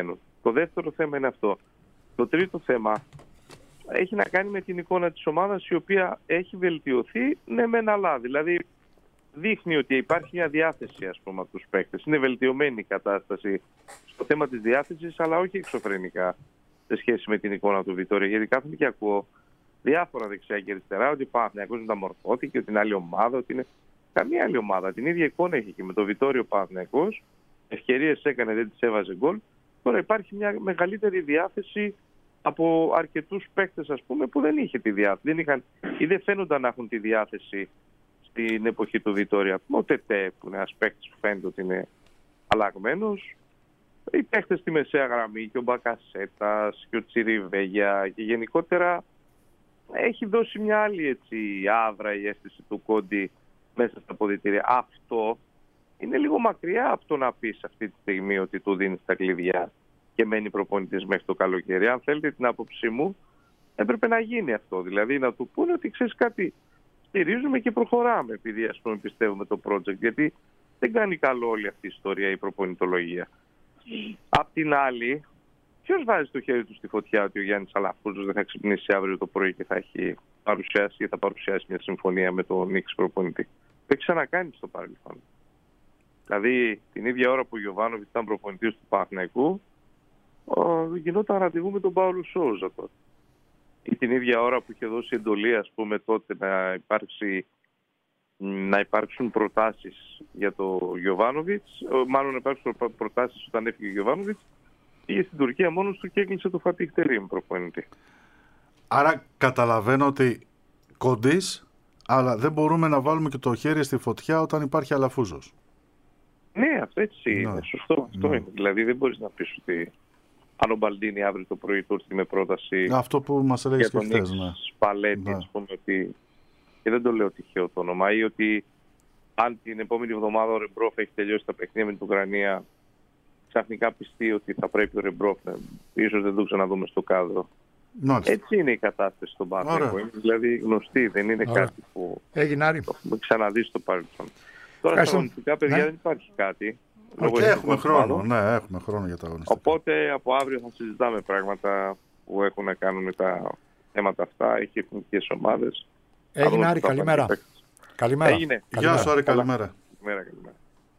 Το δεύτερο θέμα είναι αυτό. Το τρίτο θέμα έχει να κάνει με την εικόνα της ομάδας, η οποία έχει βελτιωθεί, ναι μεν αλλά. Δηλαδή δείχνει ότι υπάρχει μια διάθεση, ας πούμε, από τους παίκτες. Είναι βελτιωμένη η κατάσταση στο θέμα της διάθεσης, αλλά όχι εξωφρενικά σε σχέση με την εικόνα του Βιτόρια. Γιατί κάθομαι και ακούω διάφορα δεξιά και αριστερά, ότι ο Παναθηναϊκός μεταμορφώθηκε, ότι είναι άλλη ομάδα, ότι είναι. Καμία άλλη ομάδα. Την ίδια εικόνα έχει και με το Βιτόριο Παναθηναϊκός. Ευκαιρίες έκανε, δεν τις έβαζε γκολ. Τώρα υπάρχει μια μεγαλύτερη διάθεση από αρκετούς παίκτες, ας πούμε, που δεν είχε τη διάθεση. Δεν είχαν, ή δεν φαίνονταν να έχουν τη διάθεση στην εποχή του Βιτόρια. Ο Τετέ, που είναι ένας παίκτης που φαίνεται ότι είναι αλλαγμένος. Οι παίκτες στη μεσαία γραμμή, και ο Μπακασέτας και ο Τσιριβέγια, και γενικότερα έχει δώσει μια άλλη έτσι άβρα η αίσθηση του Κόντι μέσα στα αποδυτήρια. Αυτό είναι λίγο μακριά από το να πεις αυτή τη στιγμή ότι του δίνει τα κλειδιά και μένει προπονητής μέχρι το καλοκαίρι. Αν θέλετε την άποψή μου, έπρεπε να γίνει αυτό. Δηλαδή να του πούνε ότι ξέρεις κάτι, στηρίζουμε και προχωράμε, επειδή ας πούμε πιστεύουμε το project. Γιατί δεν κάνει καλό όλη αυτή η ιστορία, η προπονητολογία. Απ' την άλλη, ποιος βάζει το χέρι του στη φωτιά ότι ο Γιάννης Αλαφούζος δεν θα ξυπνήσει αύριο το πρωί και θα έχει παρουσιάσει ή θα παρουσιάσει μια συμφωνία με τον Νίξ προπονητή? Το έχει ξανακάνει στο παρελθόν. Δηλαδή την ίδια ώρα που ο Γιοβάνοβιτς ήταν προπονητής του Παναθηναϊκού, γινόταν ραντεβού με τον Πάολο Σόουζα τότε. Ή την ίδια ώρα που είχε δώσει εντολή, ας πούμε, τότε να, υπάρξει, να υπάρξουν προτάσεις για το Γιοβάνοβιτς, μάλλον να υπάρξουν προτάσεις όταν έφυγε ο Γιοβάνοβιτς, πήγε στην Τουρκία μόνος του και έκλεισε το Φατίχ Τερίμ προπονητή. Άρα καταλαβαίνω ότι κοντής, αλλά δεν μπορούμε να βάλουμε και το χέρι στη φωτιά όταν υπάρχει Αλαφούζος. Ναι, αυτό έτσι είναι. Σωστό. Αυτό είναι. Δηλαδή δεν μπορείς να πεις ότι αν ο Μπαλντίνι αύριο το πρωί του έρθει με πρόταση. Αυτό που μας έλεγες και χθες, ναι. Σπαλέτη, ας πούμε, ότι. Και δεν το λέω τυχαίο το όνομα, ή ότι αν την επόμενη εβδομάδα ο Ρεμπρόφ έχει τελειώσει τα παιχνίδια με την Ουκρανία, ξαφνικά πιστεί ότι θα πρέπει ο Ρεμπρόφ, ίσως δεν το ξαναδούμε στο κάδρο. Μάλιστα. Έτσι είναι η κατάσταση στον Παναθηναϊκό. Είναι δηλαδή γνωστή, δεν είναι Ωραία. Κάτι που έγινε Άρη. Το έχουμε ξαναδεί στο παρελθόν. Τώρα στα αγωνιστικά, παιδιά, ναι. δεν υπάρχει κάτι. Okay, έχουμε χρόνο, ναι, έχουμε χρόνο για τα αγωνιστικά. Οπότε από αύριο θα συζητάμε πράγματα που έχουν να κάνουν με τα θέματα αυτά. Έχει εθνικές ομάδες. Έγινε Άρη, καλημέρα. Καλημέρα. Έγινε. Γεια σου Άρη, καλημέρα. Καλημέρα, καλημέρα.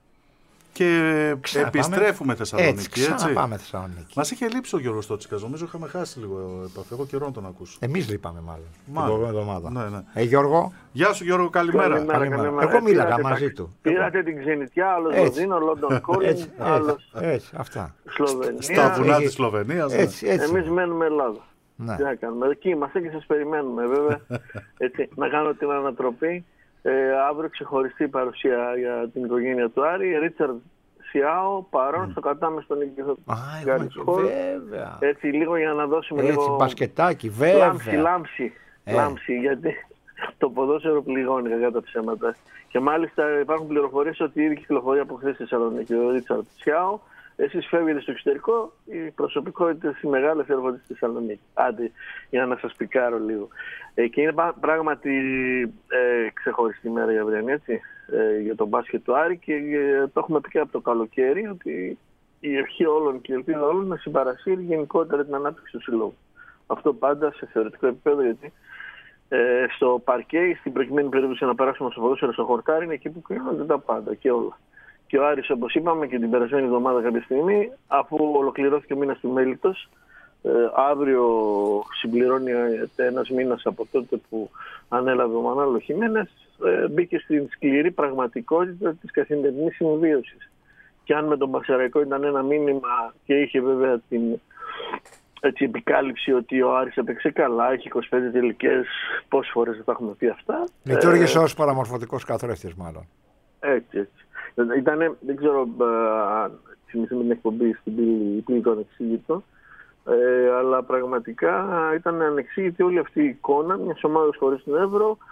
Και ξαναπάμε. Επιστρέφουμε Θεσσαλονίκη. Έτσι, ξαναπάμε Θεσσαλονίκη. Μας είχε λείψει ο Γιώργος Τότσικας. Νομίζω είχαμε χάσει λίγο επαφή. Έχω καιρό να τον ακούσω. Εμείς λείπαμε μάλλον. Μάλλον. Ναι, ναι. Ε, Γιώργο. Γεια σου Γιώργο, καλημέρα. Καλημέρα, καλημέρα. Καλημέρα. Εγώ μίλαγα μαζί του. Πήρατε την ξενιτιά, άλλος Λονδίνο, Λόντον Κόλινγκ, άλλος Σλοβενία. Στα βουνά της Σλοβενίας. Εμείς μένουμε Ελλάδα. Ναι. Τι να κάνουμε. Εκεί είμαστε και σας περιμένουμε βέβαια. Έτσι, να κάνω την ανατροπή. Ε, αύριο ξεχωριστή παρουσία για την οικογένεια του Άρη. Ρίτσαρντ Σιάο, παρόν mm. στο κατάμεστο νοικιό. Βέβαια. Έτσι, λίγο για να δώσουμε Έτσι, λίγο. Μπασκετάκι, βέβαια. Λάμψη, λάμψη. Ε. λάμψη γιατί το ποδόσφαιρο πληγώνει κακά τα ψέματα. Και μάλιστα υπάρχουν πληροφορίες ότι ήδη κυκλοφορεί από χθες στη Θεσσαλονίκη ο Ρίτσαρντ Σιάο. Εσείς φεύγετε στο εξωτερικό, οι προσωπικότητες οι μεγάλες έρχονται στη Θεσσαλονίκη. Άντε, για να σας πικάρω λίγο. Ε, και είναι πράγματι ε, ξεχωριστή μέρα η αυριανή, έτσι, ε, για τον μπάσκετ του Άρη και ε, το έχουμε πει και από το καλοκαίρι ότι η ευχή όλων και η ελπίδα όλων να συμπαρασύρει γενικότερα την ανάπτυξη του συλλόγου. Αυτό πάντα σε θεωρητικό επίπεδο, γιατί ε, στο παρκέ, στην προκειμένη περίπτωση να περάσουμε στο ποδόσφαιρο στο χορτάρι, είναι εκεί που κρίνονται τα πάντα και όλα. Και ο Άρης, όπως είπαμε και την περασμένη εβδομάδα κάποια στιγμή, αφού ολοκληρώθηκε ο μήνας του Μέλιτος, ε, αύριο συμπληρώνει ένας μήνας από τότε που ανέλαβε ο Μανώλο Χιμένες, ε, μπήκε στην σκληρή πραγματικότητα της καθημερινής συμβίωσης. Και αν με τον Παξεραϊκό ήταν ένα μήνυμα και είχε βέβαια την έτσι, επικάλυψη ότι ο Άρης έπαιξε καλά, έχει είκοσι πέντε τελικές, πόσες φορές δεν τα έχουμε πει αυτά. Λειτουργήσε ε, ως παραμορφωτικός καθρέφτης μάλλον. Έτσι, έτσι. Ήτανε, δεν ξέρω αν θυμηθούμε την εκπομπή στην πύλη του ανεξήγητο, ε, αλλά πραγματικά ήταν ανεξήγητη όλη αυτή η εικόνα μιας ομάδας χωρίς τον Εύρο,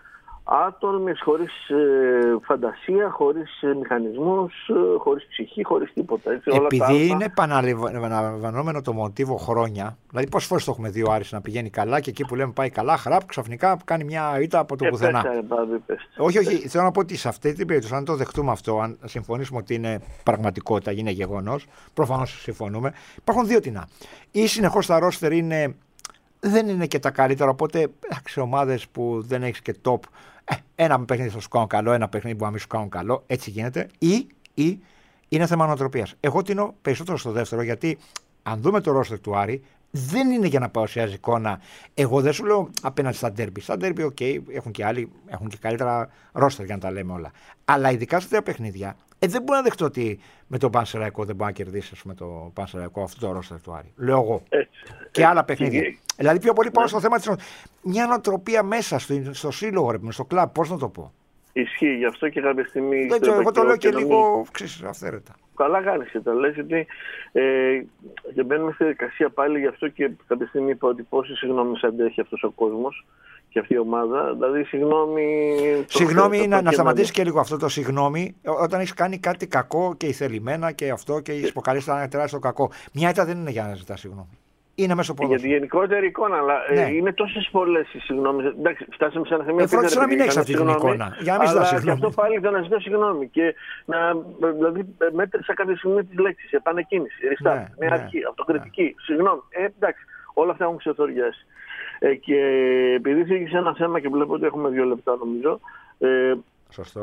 άτολμες, χωρίς ε, φαντασία, χωρίς ε, μηχανισμούς, ε, χωρίς ψυχή, χωρίς τίποτα. Έτσι, όλα επειδή τα άλλα... είναι επαναλαμβανόμενο το μοτίβο χρόνια, δηλαδή πόσες φορές το έχουμε δει ο Άρης να πηγαίνει καλά και εκεί που λέμε πάει καλά, χραπ, ξαφνικά κάνει μια ήττα από το ε, πουθενά. Πέσα, πάδι, όχι, όχι, θέλω να πω ότι σε αυτή την περίπτωση, αν το δεχτούμε αυτό, αν συμφωνήσουμε ότι είναι πραγματικότητα, είναι γεγονός, προφανώς συμφωνούμε, υπάρχουν δύο τινά. Ή συνεχώς τα ρόστερ είναι. Δεν είναι και τα καλύτερα, οπότε σε ομάδες που δεν έχεις και top, ε, ένα παιχνίδι θα σου κάνουν καλό, ένα παιχνίδι που να μην σου κάνουν καλό, έτσι γίνεται. Ή, ή είναι θέμα νοοτροπίας. Εγώ τίνω περισσότερο στο δεύτερο, γιατί αν δούμε το ρόστερ του Άρη, δεν είναι για να παρουσιάζει εικόνα. Εγώ δεν σου λέω απέναντι στα ντέρμπι. Στα ντέρμπι, οκ, okay, έχουν και άλλοι, έχουν και καλύτερα ρόστερ για να τα λέμε όλα. Αλλά ειδικά στα τρία παιχνίδια, ε, δεν μπορώ να δεχτώ ότι με τον Πανσεραϊκό δεν μπορεί να κερδίσει με το Πανσεραϊκό αυτό το ρόστερ του Άρη. Λέω εγώ. Έτσι, και έτσι, άλλα παιχνίδια. έτσι. Δηλαδή πιο πολύ πάω στο θέμα της. Μια νοοτροπία μέσα στο, στο σύλλογο, ρε, στο κλαμπ, πώς να το πω. Ισχύει γι' αυτό και κάποια στιγμή. Δεν το, εγώ το λέω και, και λίγο αυθαίρετα. Καλά κάνεις και τα λες, γιατί ε, και μπαίνουμε στη διαδικασία πάλι γι' αυτό και κάποια στιγμή είπα ότι πόσες συγγνώμες αντέχει αυτός ο κόσμος και αυτή η ομάδα. Δηλαδή, συγγνώμη. Συγγνώμη είναι να, να σταματήσει και λίγο αυτό το συγγνώμη όταν έχει κάνει κάτι κακό και ηθελημένα και αυτό και έχει υποκαλέσει ένα τεράστιο κακό. Μια ήττα δεν είναι για να ζητά συγγνώμη. Είναι μέσω ποδόσφαιρο. Για τη γενικότερη εικόνα, αλλά ναι. ε, είναι τόσες πολλές οι συγγνώμες. Εντάξει, φτάσαμε σε ένα θέμα. Φρόντισε να μην έχει αυτή την εικόνα. Για να μην ζητά συγγνώμη. Και αυτό πάλι το να ζητώ συγγνώμη. Και να, δηλαδή, μέτρησα κάποια στιγμή τις λέξεις. Επανεκκίνηση, ρηστά, ναι, μια ναι, αρχή, αυτοκριτική, ναι. Συγγνώμη. Ε, εντάξει, όλα αυτά έχουν ξεθοριάσει. Ε, και επειδή θίγησε ένα θέμα και βλέπω ότι έχουμε δύο λεπτά νομίζω. Ε, Σωστό.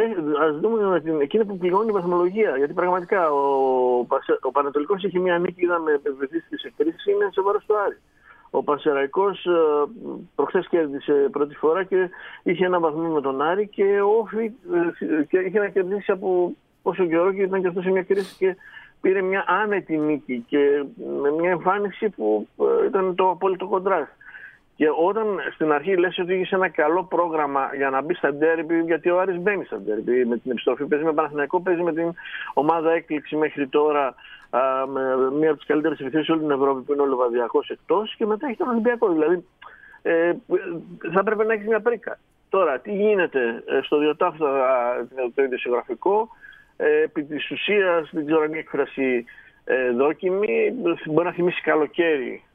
Ας δούμε την, εκείνη που πληγώνει η βαθμολογία. Γιατί πραγματικά ο, ο Πανατολικός έχει μια νίκη, είδαμε επιβεβαιωθεί στις εκκρίσεις, είναι σε βάρος του Άρη. Ο Πανσεραϊκός προχθές κέρδισε πρώτη φορά και είχε ένα βαθμό με τον Άρη και ο Όφη και είχε να κερδίσει από πόσο καιρό και ήταν και αυτό σε μια κρίση και πήρε μια άνετη νίκη και με μια εμφάνιση που ήταν το απόλυτο κοντράστ. Και όταν στην αρχή λες ότι είχε ένα καλό πρόγραμμα για να μπει στα ντέρμπι, γιατί ο Άρης μπαίνει στα ντέρμπι με την επιστροφή, παίζει με Παναθηναϊκό, παίζει με την ομάδα έκπληξη μέχρι τώρα, α, με μία από τις καλύτερες επιθέσεις σε όλη την Ευρώπη που είναι ο Λεβαδιακός εκτός, και μετά έχει τον Ολυμπιακό. Δηλαδή ε, θα έπρεπε να έχει μια πρίκα. Τώρα, τι γίνεται στο διοτάφτα το ειδησιογραφικό, ε, επί της ουσίας δεν ξέρω αν η έκφραση ε, δόκιμη, μπορεί να θυμίσει καλοκαίρι.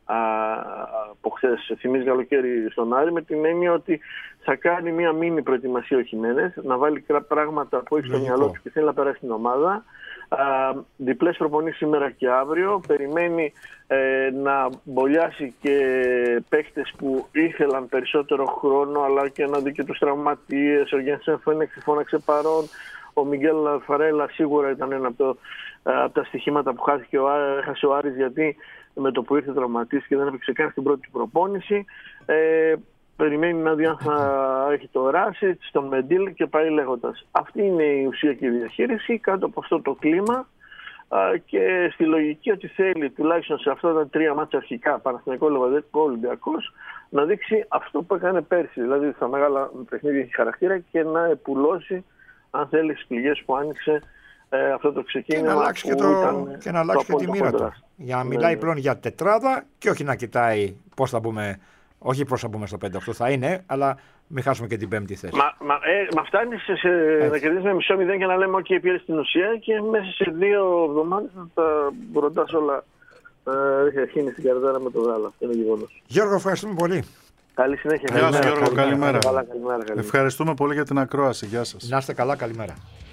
Από χθες θυμίζει καλοκαίρι στον Άρη, με την έννοια ότι θα κάνει μία μίνι προετοιμασία ο Χιμένες, να βάλει πράγματα που έχει στο μυαλό του και θέλει να περάσει την ομάδα. Α, διπλές προπονήσεις σήμερα και αύριο. Περιμένει ε, να μπολιάσει και παίκτες που ήθελαν περισσότερο χρόνο, αλλά και να δει και τους τραυματίες. Ο Γένσεν φώναξε παρόν. Ο Μιγγέλ Φαρέλα σίγουρα ήταν ένα από, το, από τα στοιχήματα που χάθηκε ο, έχασε ο Άρης, γιατί με το που ήρθε τραυματίστηκε και δεν έπαιξε καν στην πρώτη προπόνηση. Ε, περιμένει να δει αν θα έχει το Ράσιτς, τον Μεντίλ και πάει λέγοντας. Αυτή είναι η ουσία και η διαχείριση κάτω από αυτό το κλίμα α, και στη λογική ότι θέλει τουλάχιστον σε αυτά τα τρία μάτσα αρχικά, Παναθηναϊκό, Λεβαδιακό, Ολυμπιακός, να δείξει αυτό που έκανε πέρσι. Δηλαδή στα μεγάλα παιχνίδια έχει χαρακτήρα και να επουλώσει, αν θέλει, τις πληγές που άνοιξε ε, αυτό το ξεκίνημα. Και να αλλάξει και, το, και, να αλλάξει και τη μοίρα του. Για να μιλάει ναι, πλέον για τετράδα και όχι να κοιτάει πώς θα μπούμε, όχι πώς θα μπούμε στο πέντε οκτώ θα είναι, αλλά μην χάσουμε και την πέμπτη θέση. Μα, μα, ε, μα φτάνει σε, σε, να κερδίσουμε μισό μηδέν και να λέμε ότι okay, πήρε στην ουσία και μέσα σε δύο εβδομάδες θα τα ρωτάς όλα. Έχει αρχίνει στην καρδάρα με το γάλα. Αυτό είναι γεγονός. Γιώργο, ευχαριστούμε πολύ. Καλή συνέχεια. Γεια σας Γιώργο, καλημέρα. Καλά, καλημέρα, καλημέρα. Ευχαριστούμε πολύ για την ακρόαση. Γεια σας. Να είστε καλά, καλημέρα.